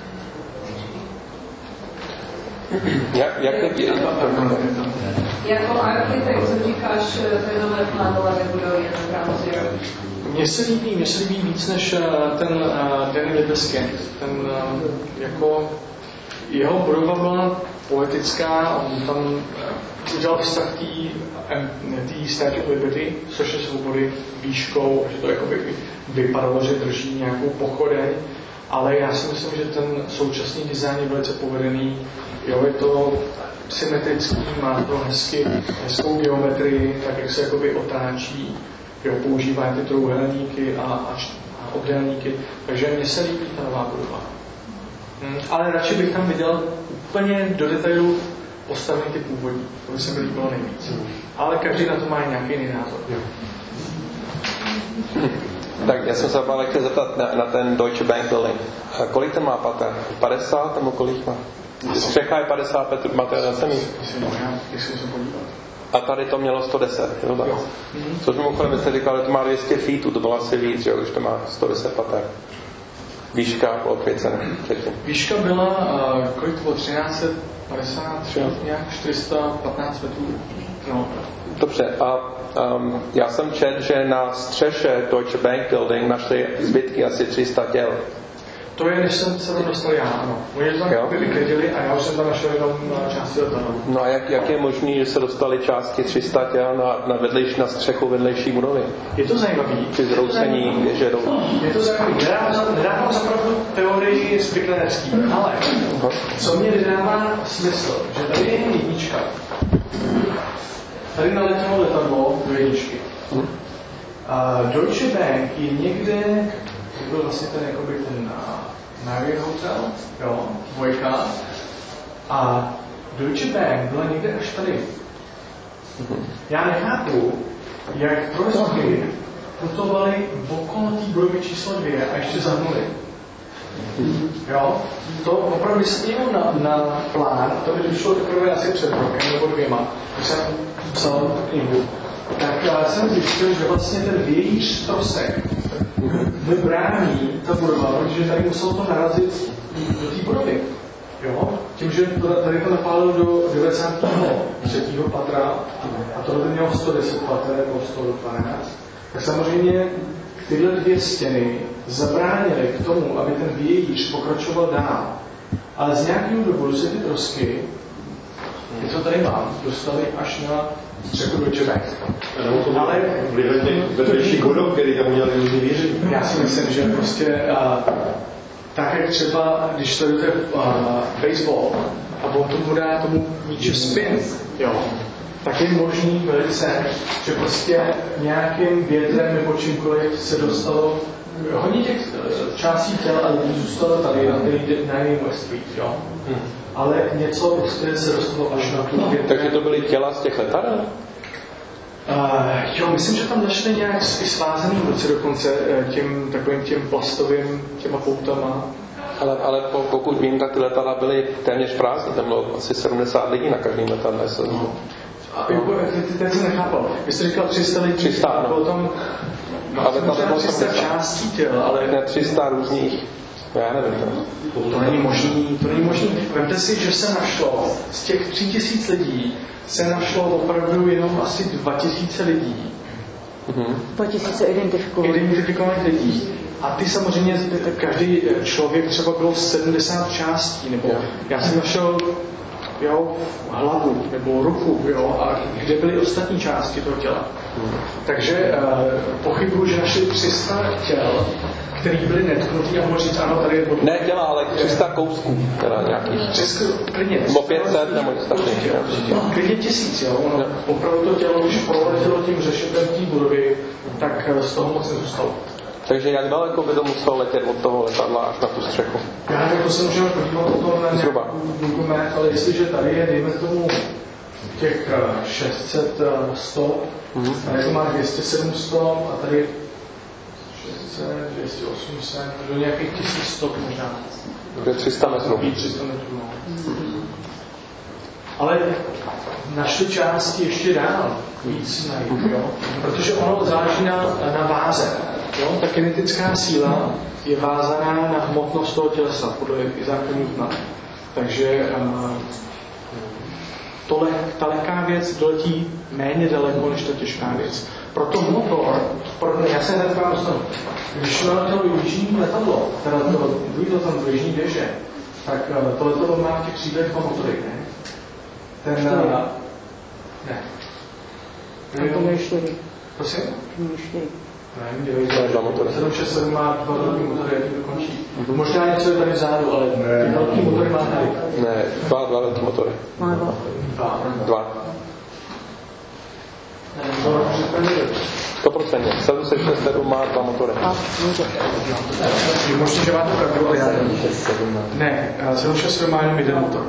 Jak, jak je Jako architekt, co říkáš, tenhle plán dole nebudou jen Ground Zero? Mně se líbí, mně se líbí víc než ten uh, Danny Libeskind. Ten uh, jako jeho budova byla poetická, on tam uh, udělal vztah té Statue of Liberty, což je svobody výškou, že to jakoby vypadalo, že drží nějakou pochodeň, ale já si myslím, že ten současný design je velice povedený. Jo, je to symetrický, má to hezky, hezkou geometrii, tak jak se jakoby otáčí, jo, používá ty trouhelníky a, a, a obdélníky, takže mně se líbí ta nová budova. Hmm, ale radši bych tam viděl úplně do detailu postavení ty původní, to by se mi líbilo nejvíc. Hmm. Ale každý na to má nějaký jiný názor. Hmm. Tak já jsem se ale chtěl zeptat na, na ten Deutsche Bank building. A kolik ten má pater? padesát nebo kolik má? Střecha je padesát metrů na zemí. A tady to mělo sto deset, jo, tak. Což mimochodem jste říkal, že to má dvě stě feetů, to bylo asi víc, jo, když to má sto deset pater. Výška bylo pět set předtím. Výška byla, uh, kolik to bylo, třináct set padesát, nějak čtyři sta patnáct metrů. No. Dobře, a um, já jsem četl, že na střeše Deutsche Bank Building našli zbytky asi tři sta těl. To je, než jsem se tam dostal já, ano. Oni to tam vyklidili a já už jsem tam našel jenom části letadla. No a jak, jak je možný, že se dostali části tři sta těl na, na, vedlejš, na střechu vedlejší budovy? Je to zajímavý. Při zroucení věže dolů. Je to zajímavý. Nedávám zapravdu teorii spiklenerský, ale co mě vydává smysl, že tady je jednička. Tady naletělo letadlo do jedničky. A Deutsche Bank je někde to byl vlastně ten, jakoby ten Marriott Hotel, jo, dvojka. A Deutsche Bank byla někde až tady. Já nechápu, jak trojky putovali okolo té budovy číslo dvě a ještě zahnuli. Jo, to opravdu, když se dívám na, na plán, to by došlo teprve asi před rokem nebo dvěma, když jsem psal tu knihu, tak já jsem zjistil, že vlastně ten vějíř trosek mu brání ta budova, protože tady muselo to narazit do té budovy. Jo? Tím, že tady to napálilo do devadesátého třetího patra a tohle mělo sto deset pater nebo sto dvanáct, tak samozřejmě tyhle dvě stěny zabránily k tomu, aby ten vějíř pokračoval dál. Ale z nějakého důvodu se ty trosky, ty, co tady mám, dostaly až na střechu Deutsche Bank. Ale vedlejší budov, který tam udělali různý věření. Já si myslím, že prostě a, tak, jak třeba, když sledujete uh, baseball a on tomu dá tomu míče spin, jo, tak je možný velice, že prostě nějakým větrem nebo čímkoliv se dostalo hodně těch částí těla a lidí zůstalo tady na té West Street, jo. Hmm. Ale něco prostě se dostalo až na tu větru. Takže to byly těla z těch letadel? Uh, jo, myslím, že tam našli nějak i svázaný ruce dokonce těm takovým těm plastovým těma poutama. Ale, ale pokud vím, tak ty letadla byly téměř prázdné, tam bylo asi sedmdesát lidí na každém letadle. No. A ty teď jsem nechápal. Vy jste říkal tři sta lidí, tři sta, no. Bylo tam ale tam bylo tři sta částí těl, ale ne tři sta různých. Já nevím. To, to není možný, to není možný. Vemte si, že se našlo z těch tři tisíce lidí se našlo opravdu jenom asi dva tisíce lidí. dva tisíce identifikovaných. Identifikovaných lidí. A ty samozřejmě, každý člověk třeba bylo sedmdesát částí, nebo yeah. Já jsem našel jo, hlavu nebo ruku, jo, a kde byly ostatní části toho těla. Hmm. Takže uh, pochybuju, že našli tři sta těl, který byly netknutý a mohu říct, ano, tady je ne těla, ale tři sta kousků, teda nějakých. Česko, klidně. Nebo pět set, nebo určitě, určitě. Klidně tisíc, jo. Ono, opravdu to tělo, když proletělo tím řešetem té budovy, tak z toho moc nezůstalo. Takže jak daleko by to muselo letět od toho letadla až na tu střechu? Já nevím, to se můžeme podívat o tom na nějakou Google Maps, ale jestliže tady je, dejme tomu, těch šest set stop, mm-hmm. tady to má dvě stě sedm stop a tady šest set, dvě stě osm set, do nějakých tisíc stop možná. To je tři sta metrů. tři sta metrů, no. Mm-hmm. Ale našli části ještě dál víc najít, jo? Protože ono záleží na, na váze. Jo? Ta kinetická síla je vázaná na hmotnost toho tělesa podle Isaaca Newtona. Takže uh, to le, ta lehká věc doletí méně daleko než ta těžká věc. Proto motor, pro, já se hned vám dostanu, když naletělo jižní letadlo, teda to dojde tam do jižní běže, tak uh, to letadlo má v těch křídlech dva motory, ne? Ten, uh, ne. Tam to mají čtyři. Prosím? Mají čtyři. Ne, dělej, sedm šest sedm má dva velký motory, jak to končí. Mm-hmm. Možná něco je tady vzadu, ale ty velký motory má tady. Ne, dva, dva velký motory. Má dva. Dva. Dva. sto procent. sedm set šedesát sedm má dva motory. A, může. Možná, že máte pravdu, ale já ne. sedm šest sedm má jenom jeden motor.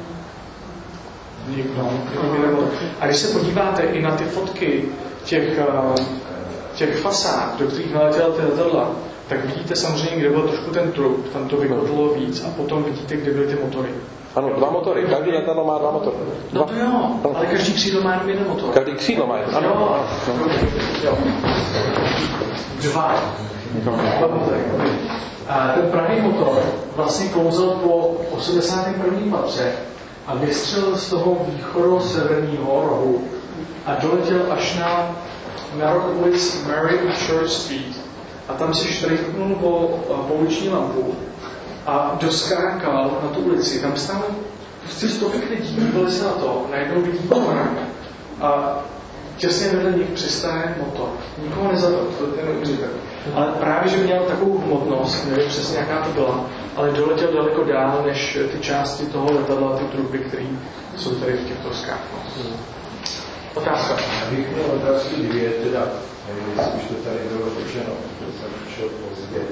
No, a když se podíváte i na ty fotky těch, těch fasád, do kterých naletěla ty letadla, tak vidíte samozřejmě, kde byl trošku ten trup, tam to vyhodilo víc a potom vidíte, kde byly ty motory. Ano, dva motory. Každý letadlo má dva motory. Dva. No to jo, ale každý křídlo má jenom jeden motor. Každý křídlo má jeden. Ano. Jo, jo. Dva. Dva motory. A ten pravý motor vlastně klouzel po osmdesátém prvním patře a vystřelil z toho východo-severního rohu a doletěl až na, na roh ulic Mary a Church Street. A tam si štrejknul po pouliční lampu a doskákal na tu ulici. Tam stál prostě stovek lidí, byli se na to, najednou vidí mrak a těsně vedle nich přistane motor. Nikoho nezabil, to je neuvěřitelné. Ale právě, že měl takovou hmotnost, nevím přesně, jaká to byla, ale doletěl daleko dál, než ty části toho letadla, ty trubky, které jsou tady v těch troskách. Hmm. Otázka. Já bych měl otázky dvě, teda, nevím, jestli už to tady bylo řečeno, protože jsem přišel pozdě,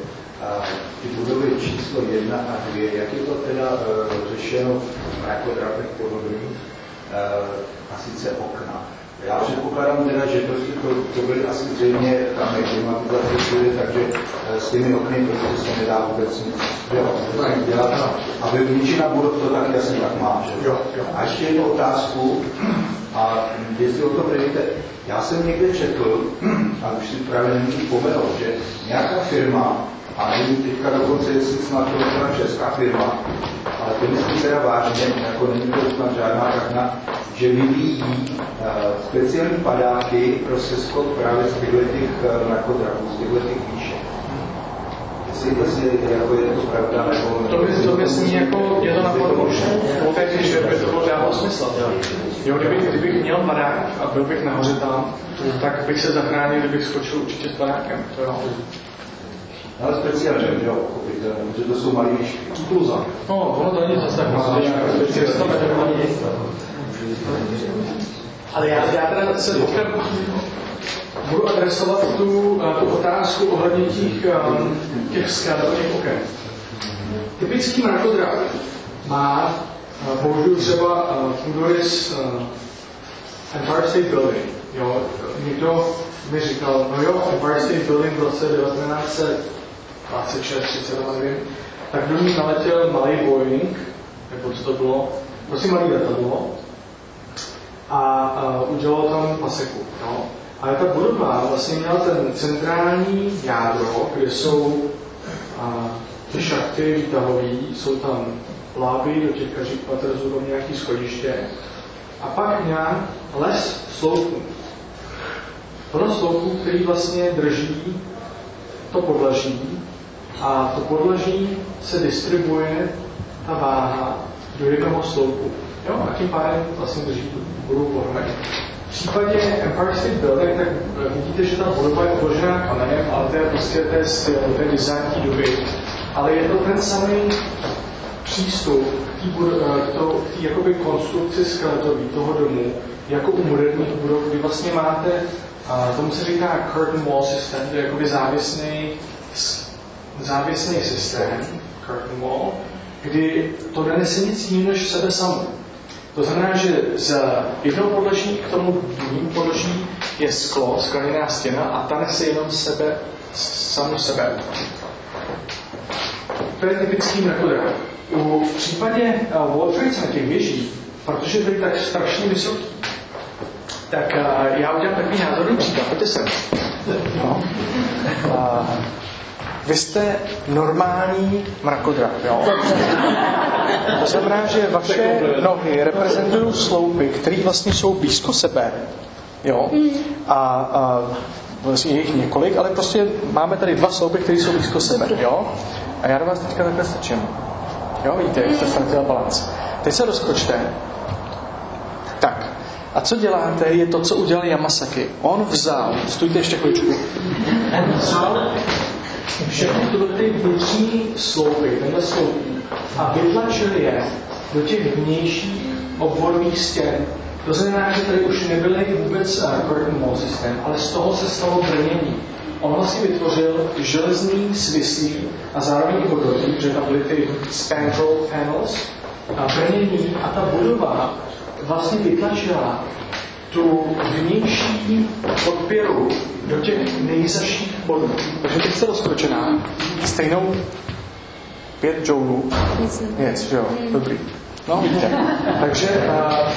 ty budovy číslo jedna a dvě, jak je to teda uh, řešeno v mrakodrapech podobných, uh, a sice okna. Já předpokládám teda, že prostě to, to byly asi zřejmě tam je klimatizace všude, takže s těmi okny prostě se nedá vůbec nic dělat. A ve většina budov to taky asi tak má. Že? Jo, jo. A ještě jednu otázku, a jestli o tom nevíte, já jsem někde četl, a už si právě nemůžu pomenout, že nějaká firma, a nevím teďka dokonce, jestli snad to je česká firma, ale to myslím teda vážně, jako není to snad žádná takna, že vyvíjí uh, speciální padáky pro seskok právě z těchto těch uh, narkodrapů, z těchto těch výšek. Jestli, jestli jako je to pravda, nebo... To by, to by zní jako, je to naprosto možné, takže že by to bylo dávalo smysl. Jo, kdybych, kdybych měl padák a byl bych nahoře tam, tak bych se zachránil, kdybych skočil určitě s padákem. To jo. Ale speciálně, jo, protože to jsou malé výšky. Kluza. No, ono to není zase tak malé výšky. Ale já, já teda se teďka budu adresovat tu, tu otázku ohledně těch, těch skladových oken. Typický mrakodrap má, použiju třeba Doris Empire State Building. Jo, někdo mi říkal, no jo, Empire State Building v roce devatenáct set dvacet šest třicet, nevím, tak do ní naletěl malý Boeing, nebo co to bylo, prostě malý letadlo, a uh, udělal tam paseku. No. Ale ta budova vlastně měla ten centrální jádro, kde jsou uh, ty šachty výtahový, jsou tam lávy do těch každých patr, jsou tam nějaký schodiště. A pak měla les sloupů. Plno sloupů, který vlastně drží to podlaží, a to podlaží se distribuje ta váha do jednoho sloupu. Jo, a tím pádem vlastně drží tu budovu pohromadě. V případě Empire State Building, tak vidíte, že ta budova je obložená kamenem, ale to je prostě to je styl, to je design té doby. Ale je to ten samý přístup k té jakoby konstrukci skeletový toho domu, jako u moderních budov, kdy vlastně máte, a tomu se říká curtain wall system, to je jakoby závěsný, závěsný systém, curtain wall, kdy to nenese nic jiného než sebe samou. To znamená, že z jednoho podloží k tomu druhému podloží je sklo, skleněná stěna a ta nese jenom sebe, samu sebe. To je typický mrakodrap. V případě uh, World Trade Center těch věží, protože byly tak strašně vysoký, tak uh, já udělám takový názorný příklad. Pojďte sem. No. Uh, vy jste normální mrakodrap, jo? To znamená, že vaše nohy reprezentují sloupy, které vlastně jsou blízko sebe, jo? A, a vlastně je jich několik, ale prostě máme tady dva sloupy, které jsou blízko sebe, jo? A já do vás teďka takhle strčím. Jo, vidíte, jak jste ztratila balans. Teď se rozkročte. Tak. A co děláte, je to, co udělal Yamasaki. On vzal, stůjte ještě chvíličku, on vzal všechny ty vnitřní sloupy, tenhle sloupy, a vytlačil je do těch vnějších obvodných stěn. To znamená, že tady už nebyly vůbec curtain wall systém, ale z toho se stalo brnění. On vlastně vytvořil železný svislý a zároveň i vodový, protože tam byly ty spandrel panels a brnění, a ta budova vlastně vytlačila tu vnější podpěru do těch nejzaších bodů. Takže teď jste rozkročená stejnou pět joulů. Nic, že jo, dobrý. No, vidíte. Takže uh,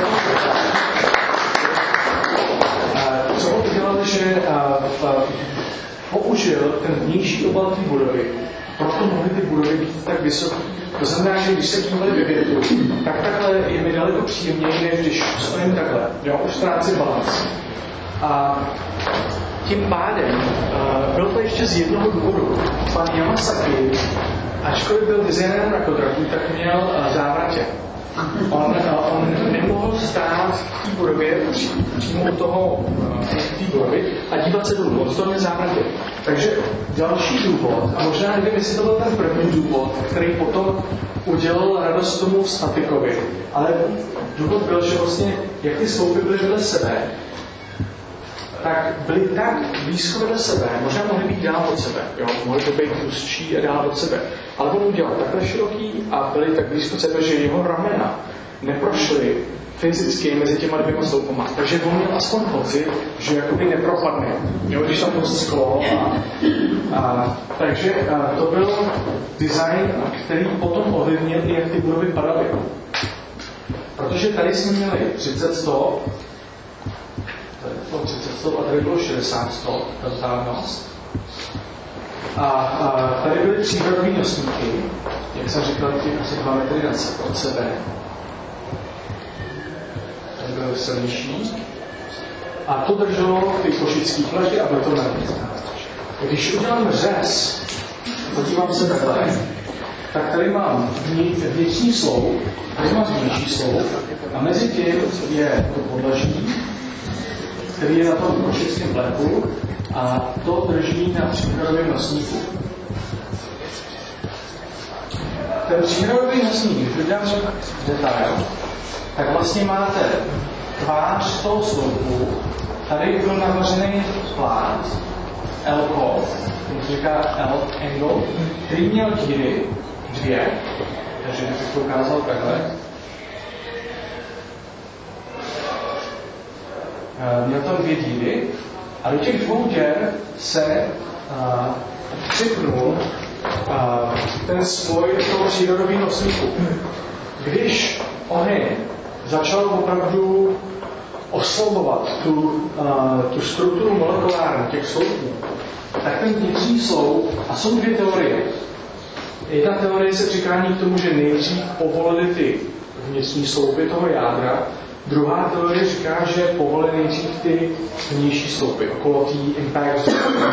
co on udělal, že uh, použil ten vnější obal té budovy, proto mohly ty budovy být tak vysoké. To znamená, že když se kývali ve větru, tak takhle je mi daleko příjemněji, než když stojím takhle. Jo, už ztrácím balans. A tím pádem uh, byl to ještě z jednoho důvodu. Pan Yamasaki, ačkoliv byl designér mrakodrapů, tak měl uh, závratě. On, uh, on nemohl stát v té budově přímo u toho té budovy a dívat se dolů. On to měl závratě. Takže další důvod, a možná nevím, jestli to byl ten první důvod, který potom udělal radost tomu statikovi, ale důvod byl, že vlastně, jak ty sloupy byly vedle sebe, tak byly tak blízko vedle sebe, možná mohly být dál od sebe, jo? Mohly to být tlustší a dál od sebe, ale on udělal takhle široký a byly tak blízko sebe, že jeho ramena neprošly fyzicky mezi těma dvěma sloupama. Takže on měl aspoň pocit, že jakoby nepropadne, jo? Když tam to sklo. A, a, takže a, to byl design, který potom ovlivnil i jak ty budovy padaly. Protože tady jsme měli třicet sto, tady bylo třicet sto a tady bylo šedesát sto, ta vzdálenost. A, a tady byly přírodové nosníky, jak jsem říkal, těch asi dva metry od sebe. Tady byly silnější. A to drželo ty košický plety a betonární. Když udělám řez, podívám se takhle, tak tady mám vnitřní sloup, tady mám vnější sloup a mezi tím je to podlaží, který je na tom košickém pletu a to drží na příhradovém nosníku. Ten příhradový nosník, když uděláme detail, tak vlastně máte tvář toho sloupu, tady byl navařený plát, L-ko, který se říká L-angle, který měl díry, dvě, takže bych to ukázal takhle. Měl tam dvě díry a do těch dvou děr se uh, připnul uh, ten spoj toho přírodového nosníku. Když oheň začal opravdu oslabovat tu, uh, tu strukturu molekulární těch sloupů, tak ten vnitřní sloup, a jsou dvě teorie. Jedna teorie se přiklání k tomu, že nejdřív povolili ty vnitřní sloupy toho jádra, druhá teorie říká, že povolili nejdřív ty vnější sloupy okolo té impact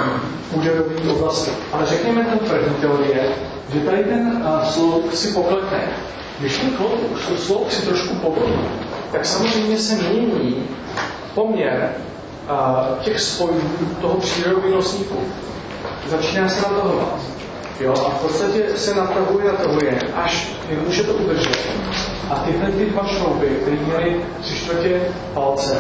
úderové oblasti. Ale řekněme ten první teorie, že tady ten uh, sloup si poklekne. Když ten sloup si trošku povolí, tak samozřejmě se mění poměr uh, těch spojů toho přírodového nosníku. Začíná se natahovat. Jo, a v podstatě se natahuje, natahuje, až nemůže to udržet. A tyhle ty dva šrouby, které měly tři čtvrtě palce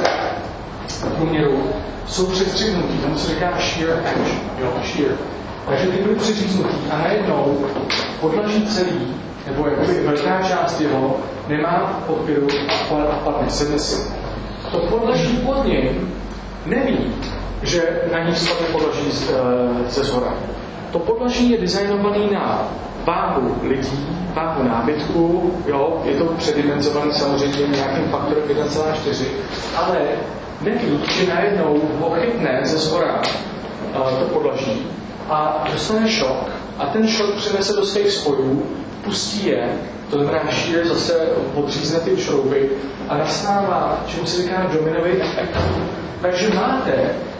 v průměru, jsou přestřihnutý. Tomu se říká shear edge. Jo, shear. Takže ty byly přiříznutý a najednou podlaží celý, nebo jakoby velká část jeho, nemá podpěru a padne, sedne si. To podlaží pod ním neví, že na ní spadne podlaží z, ze zhora. To podlaží je designované na váhu lidí, váhu nábytku, jo, je to předimenzované samozřejmě nějakým faktorem jedna celá čtyři, ale neví, že najednou ho chytne ze zhora uh, to podlaží a dostane šok a ten šok přenese do svých spojů, pustí je, to znamená šíře zase podřízne ty šrouby a nastává, čemu se říká dominový efekt. Takže máte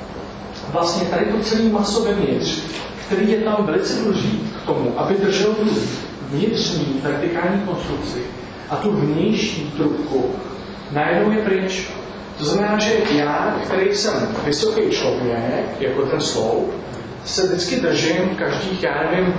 vlastně tady to celé maso vevnitř, který je tam velice důležitý k tomu, aby držel tu vnitřní vertikální konstrukci a tu vnější trubku, najednou je pryč. To znamená, že já, který jsem vysoký člověk, jako ten sloup, se vždycky držím každých, já nevím,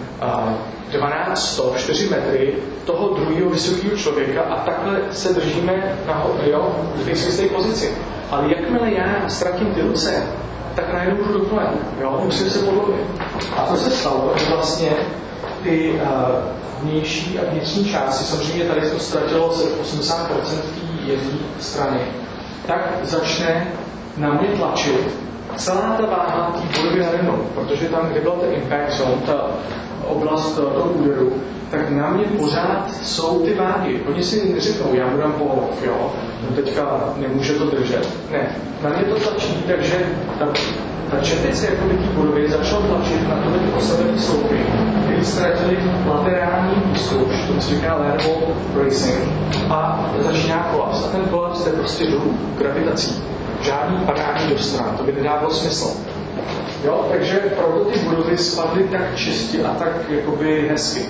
dvanáct sto, čtyři metry toho druhého vysokého člověka a takhle se držíme nahoře, jo, v té své pozici. Ale jakmile já ztratím ty ruce, tak najednou budu dokolen, jo, musím se podlovit. A to se stalo, že vlastně ty uh, vnější a vnitřní části, samozřejmě tady to ztratilo se osmdesát procent té jedné strany, tak začne na mě tlačit celá ta váha té budovy najednou, protože tam, kde byla ta impact zone, ta oblast toho úderu, tak na mě pořád jsou ty váhy. Oni si neřeknou, já budu pohlov, jo, no teďka nemůže to držet. Ne, na mě to tlačí, takže ta, ta čepice jako by té budovy začala tlačit na tyhle postavené sloupy, které ztratili laterální výstuž, to se říká lateral bracing, a začíná kolaps. A ten kolaps je prostě dolů, gravitací. Žádný padání do stran, to by nedávalo smysl. Jo, takže proto ty budovy spadly tak čistě a tak jakoby hezky.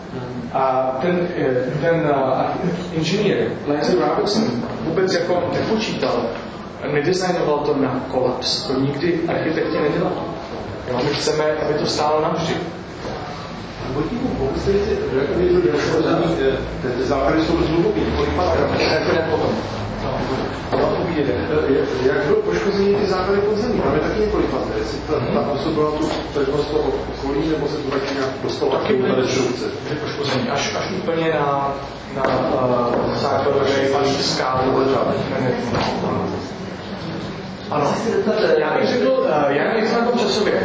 A ten, ten uh, inženýr Lansing Robertson vůbec jako nepočítal, nedesignoval to na kolaps. To nikdy architekti nedělali. Jo, my chceme, aby to stálo navždy. Ty základy jsou zhluboký, kolik má potom. jde. Jak bylo poškození ty základy podzemí? Máme taky několik pater. Jestli ta působila tu pevnost toho okolí, nebo se to taky nějak dostalo taky na destrukce? Poškození až, až úplně na, na uh, základové skály. Ano. Já bych řekl, uh, jak je to časově?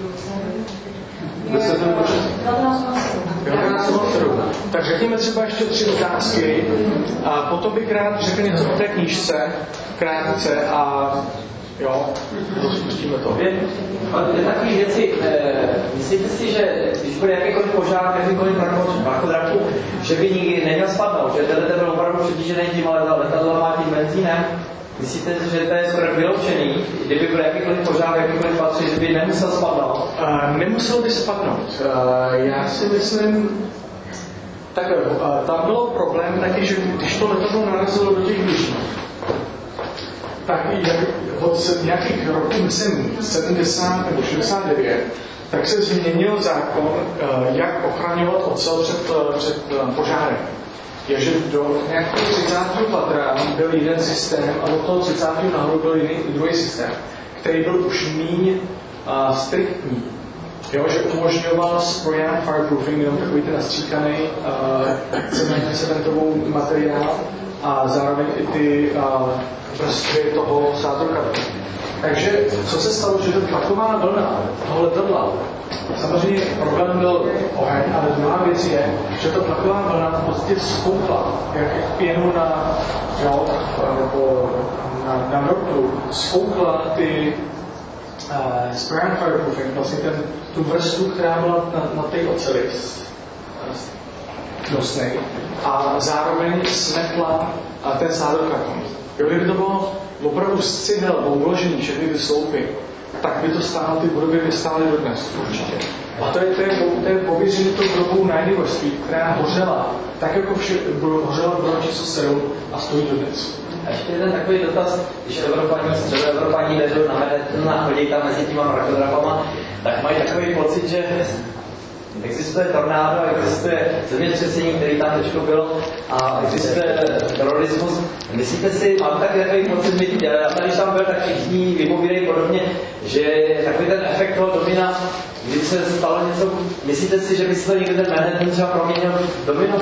Tak řekněme třeba ještě tři otázky a potom bych rád řekl něco o té knížce, krátce a jo, rozpustíme to. Je, je takový věci, e, myslíte si, že když bude jakýkoliv požár, jakýkoliv mrakodrapu, že by nikdy neměl spadnout, že tenhle byl opravdu přetížený tím letadlama a tím benzínem? Myslíte, že to je skoro vyloučený, kdyby byl jakýkoliv požár, jakýkoliv patří, že by nemusel spadnout? Uh, nemusel by spadnout. Uh, já si myslím, tak uh, tam byl problém taky, že když to letadlo narazilo do těch blížních, tak jak od nějakých roků, myslím, sedmdesát nebo šedesát devět, tak se změnil zákon, uh, jak ochraňovat ocel před, uh, před uh, požárem. Je, že do nějakého třicátého patra byl jeden systém a do toho třicátého nahoru byl jiný, druhý systém, který byl už míň uh, striktní. Jo, že umožňoval spray and fireproofing, jenom takový ten nastříkaný uh, cementovou materiál a zároveň i ty uh, vrstvy toho sátorkatu. Takže co se stalo, že ta tlaková vlna toho letadla, samozřejmě problém byl oheň, ale druhá věc je, že ta tlaková vlna v podstatě zfoukla, jak pěnu na, jo, nebo na, na vrtu, zfoukla ty uh, spray and fireproofing, vlastně ten, tu vrstvu, která byla na, na té oceli nosnej, a zároveň smetla uh, ten sátorkarton. Kdyby to bylo opravdu z cihel obložený všechny ty sloupy, tak by to stálo, ty budovy by stály dodnes, určitě. A to je, to je, to je pověření tou budovou na Universty, která hořela, tak jako vše, hořela budova číslo sedm a stojí dodnes. A ještě jeden takový dotaz, když Evropaní, středoevropaní jdou na Manhattan a chodí tam mezi těma mrakodrapama, tak mají takový pocit, že existuje tornádo, existuje zemětřesení, který tam teďko bylo, a existuje terorismus. Myslíte si, mám tak takový pocit, my ty a když tam byl, tak všichni vypovídají podobně, že takový ten efekt toho domina, když se stalo něco, myslíte si, že by se to někdy ten Manhattan třeba proměnil v domino?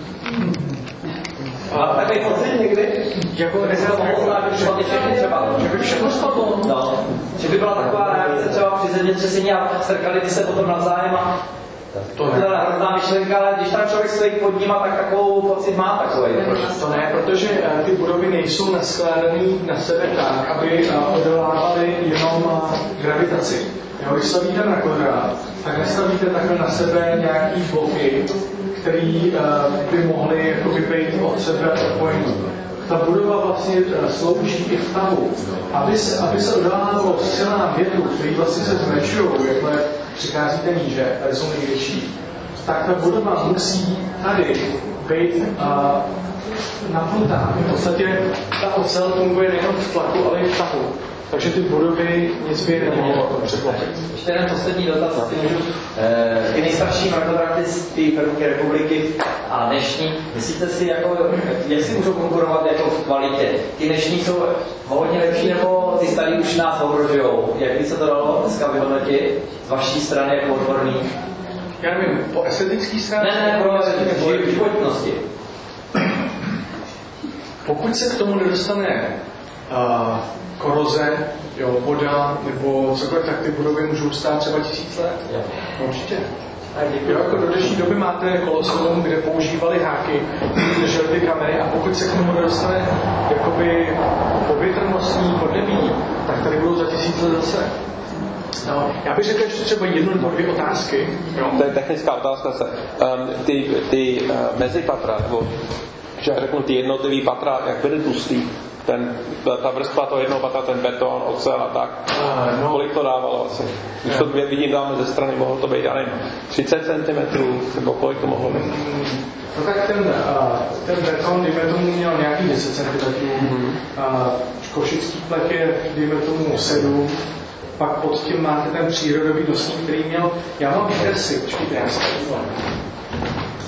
Mám takový pocit někdy? Jako že by všechno spadlo. No. Že by byla taková reakce třeba při zemětřesení a strkali by se potom navzájem a to je hrozná myšlenka, ale když tam člověk stojí pod nima, tak takovou pocit má takový. To ne, protože uh, ty budovy nejsou naskládané na sebe tak, aby uh, odolávaly jenom uh, gravitaci. Jo, když stavíte na kvadrát, tak nestavíte takhle na sebe nějaký bloky, který uh, by mohly jakoby být od sebe odpojení. Ta budova vlastně uh, slouží i v tahu, aby se, aby se odolávalo silnám větru, který vlastně se zmenšují, jakmile přicházíte níže, tady jsou největší, tak ta budova musí tady být uh, napnutá. V podstatě ta ocel funguje nejen v tlaku, ale i v tahu. Takže ty budovy nic by nemohlo překlopit. Ještě jeden poslední dotaz, asi můžu. E, ty nejstarší mrakodrapy z té první republiky a dnešní, myslíte si, jako, jak si můžou konkurovat jako v kvalitě? Ty dnešní jsou hodně lepší, nebo ty starý už nás ohrožujou? Jak by se to dalo dneska vyhodnotit z vaší strany jako odborný? Já nevím, po estetické straně? Ne, ne, pro životnosti. Pokud se k tomu nedostane uh, koroze, jo, voda nebo cokoliv, tak ty budovy můžou stát třeba tisíc let. Jo. Určitě. Jo, jako do dnešní doby máte koloseum, kde používali háky, drželi ty kamery, a pokud se k tomu nedostane jakoby povětrnostní podnebí, tak tady budou za tisíc let zase. No, já bych řekl ještě třeba jednu nebo dvě otázky. Jo. To je technická otázka se. Um, ty ty uh, mezipatra, nebo že řeknu ty jednotlivý patra, jak byly tlustý, ten, ta, ta vrstva toho jednoho patra, ten beton, ocel a tak, uh, no. Kolik to dávalo asi? Když to vidím tam ze strany, mohlo to být, já nevím, třicet centimetrů, nebo kolik to mohlo být? No tak ten, uh, ten beton, dejme tomu, měl nějaký deset centimetrů, mm-hmm. uh, košický plek je, dejme tomu, sedm, pak pod tím máte ten přírodový nosník, který měl, já mám kresy, počkejte, já se podívám.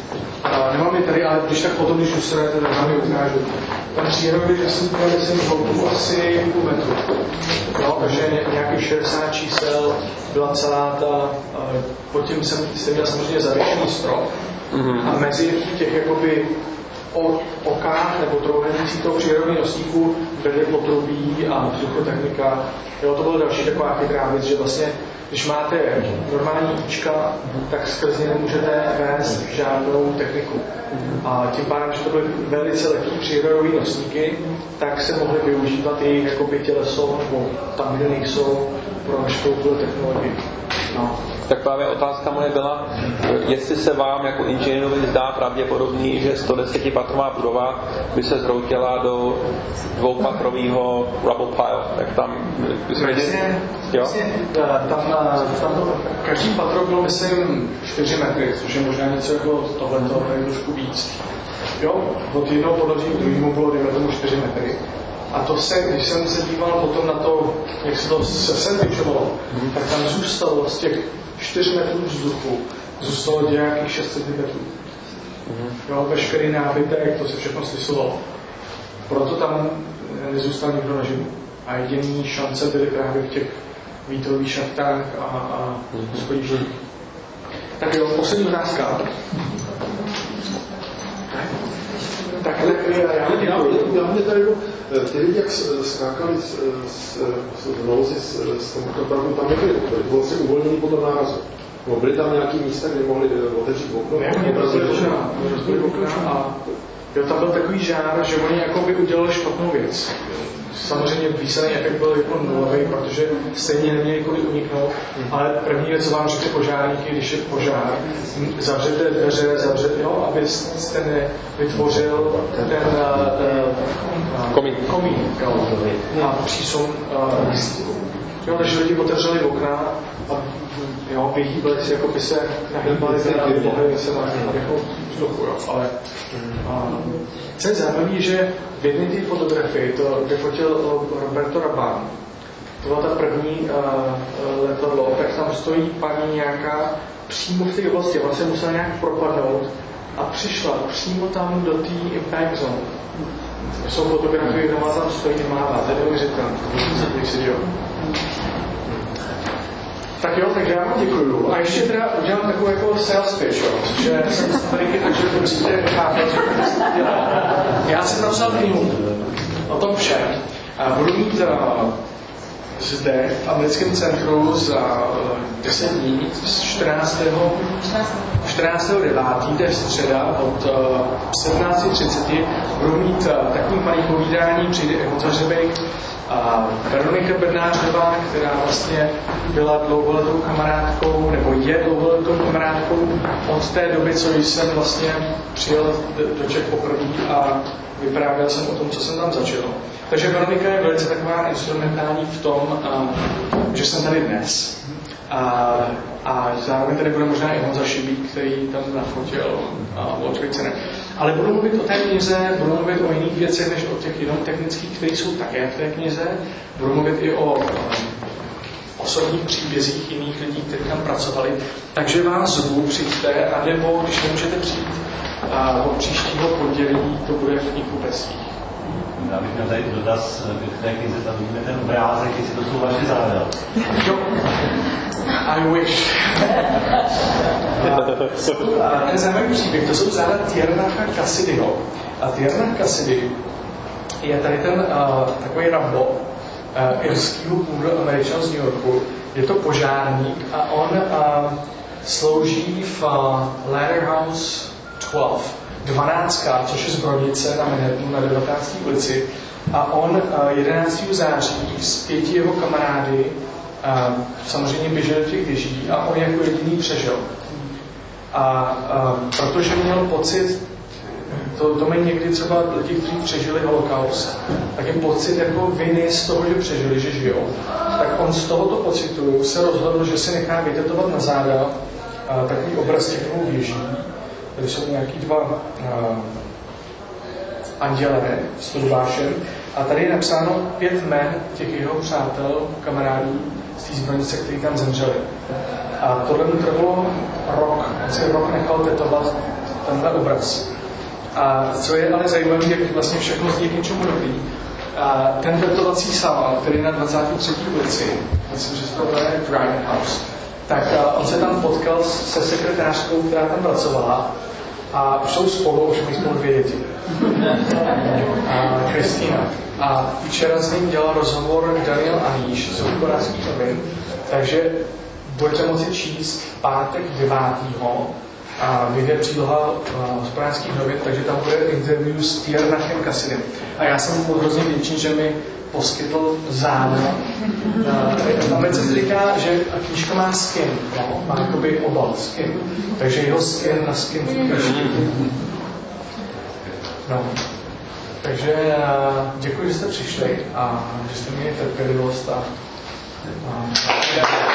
uh, nemám je tady, ale když tak potom, když dostanete, tak vám je ukážu. Tam přírodě, že jsem měl jsem hloubu asi půl metru. No, takže nějakých šedesát čísel byla celá ta, uh, pod tím jsem, jsem měl samozřejmě zavěšený strop. Mm-hmm. A mezi těch jakoby o okách nebo trouhelnící toho přírodního nosníku byly potrubí a vzduchotechnika. Jo, to byla další taková chytrá věc, že vlastně, když máte normální íčka, tak skrz ně nemůžete vést žádnou techniku. A tím pádem, že to byly velice lehký přírodové nosníky, tak se mohly využívat jejich jakoby těleso, nebo tam, kde nejsou, pro veškerou technologii. No. Tak právě otázka moje byla, jestli se vám jako inženýrovi zdá pravděpodobný, že sto deset patrová budova by se zhroutila do dvoupatrového rubble pile. Tak tam... Vlastně, vlastně tam, tam to, každý patro bylo, myslím, čtyři metry, což je možná něco jako tohleto, tady trošku víc. Jo, od jednoho podloží k druhému bylo, dejme tomu, čtyři metry. A to se, když jsem se díval potom na to, jak se to se sandwičovalo, mm. tak tam zůstalo z těch čtyři metrů vzduchu, zůstalo nějakých šest centimetrů. Mm. Jo, veškerý nábytek, to se všechno slisovalo. Proto tam nezůstal nikdo naživu. A jediný šance byly právě v těch vítrových šachtách a, a mm. schodištích. Tak jo, poslední otázka. Tak, já, já, já mě tady, ty lidi, jak skákali s, s, s nozy s, s tomuto pravu, tam nebyli, bylo si uvolnění potom nárazu. No, byly tam nějaký místa, kde mohli otevřít okno? Ne, oni rozbili okna, rozbili okna a jo, tam byl takový žár, že oni jako by udělali špatnou věc. Samozřejmě výsledný efekt byl jako nulový, protože stejně neměli kudy uniknout, ale první věc, co vám řekli požárníky, když je požár, zavřete dveře, zavřete, jo, abyste vytvořil ten, ten uh, komín, komín jo, a přísun uh, jo, takže lidi otevřeli okna a jo, vyhýbali si, jako by se nahýbali a pohli se na vzduchu, jo, ale uh, co je zajímavé, že v jedné té fotografii to vyfotil Roberto Raban. To byla ta první uh, letadlo, tak tam stojí paní nějaká přímo v té oblasti, vlastně musela nějak propadnout a přišla přímo tam do té impact zone. Jsou fotografie, kde má tam stojí a mává, to je neuvěřitelné. Tak jo, takže já vám děkuju. A ještě teda udělám takovou jako sales pitch, jo, že jsem tady, takže to musíte chápat, že to musíte dělat. Já jsem napsal knihu o tom všem. A budu mít uh, zde v americkém centru za deset dní, čtrnáctého devátého to je středa od uh, sedmnáct třicet, budu mít uh, takový malý povídání, přijde Emo Zařebek, a Veronika Bednářová, která vlastně byla dlouholetou kamarádkou, nebo je dlouholetou kamarádkou od té doby, co jsem vlastně přijel do Čech poprvé a vyprávěl jsem o tom, co jsem tam začal. Takže Veronika je velice taková instrumentální v tom, že jsem tady dnes. A, a zároveň tady bude možná i Honza Šibík, který tam nafotil World Trade Center. Ale budu mluvit o té knize, budu mluvit o jiných věcech, než o těch jenom technických, které jsou také v té knize. Budu mluvit i o um, osobních příbězích jiných lidí, kteří tam pracovali. Takže vás zvu, přijďte, a nebo, když nemůžete přijít, uh, od příštího pondělí to bude v knihu bez svých. Já bych měl tady dotaz k té knize, tam vidíme ten obrázek, jestli to jsou vaše záda. Jo. I wish. Ten zajímavý příběh, to jsou záda Tiernacha Cassidyho. A Tiernach Cassidy je tady ten uh, takový Rambo, uh, irskýho původu Američan z New Yorku. Je to požárník a on uh, slouží v uh, Ladder House dvanáct, dvanáctka, což je zbrojnice na Manhattanu na devatenácté ulici. A on uh, jedenáctého září s pěti jeho kamarády uh, samozřejmě běžel do těch věží a on jako jediný přežil. A uh, protože měl pocit, to, to mají někdy třeba lidi, kteří přežili holokaust, tak je pocit jako viny z toho, že přežili, že žijou. Tak on z tohoto pocitu se rozhodl, že si nechá vytetovat na záda uh, takový obraz těch dvou věží. Tady jsou nějaký dva uh, andělé s trubášem a tady je napsáno pět jmen těch jeho přátel, kamarádů z té zbrojnice, kteří tam zemřeli. A tohle mu trvalo rok. On si rok nechal tetovat tenhle obraz. A co je ale zajímavé, jak vlastně všechno zní k něčemu dobrý. A ten tetovací salon, který je na dvacáté třetí ulici, myslím, že se to jmenuje Dryden House, tak on se tam potkal se sekretářkou, která tam pracovala a už jsou spolu, už mají spolu dvě děti. A Kristýna. A včera s ním dělal rozhovor Daniel Aníš z Hospodářských novin, takže budete moci číst v pátek devátého a vyjde příloha Hospodářských novin, takže tam bude interview s Tiernachem Cassidym. A já jsem mu hrozně vděčný, že mi poskytl zájem. V Americe se říká, že knížka má skin, no? Má jakoby obal skin, takže jeho skin na skin. No. Takže děkuji, že jste přišli a že jste měli trpělivost a, a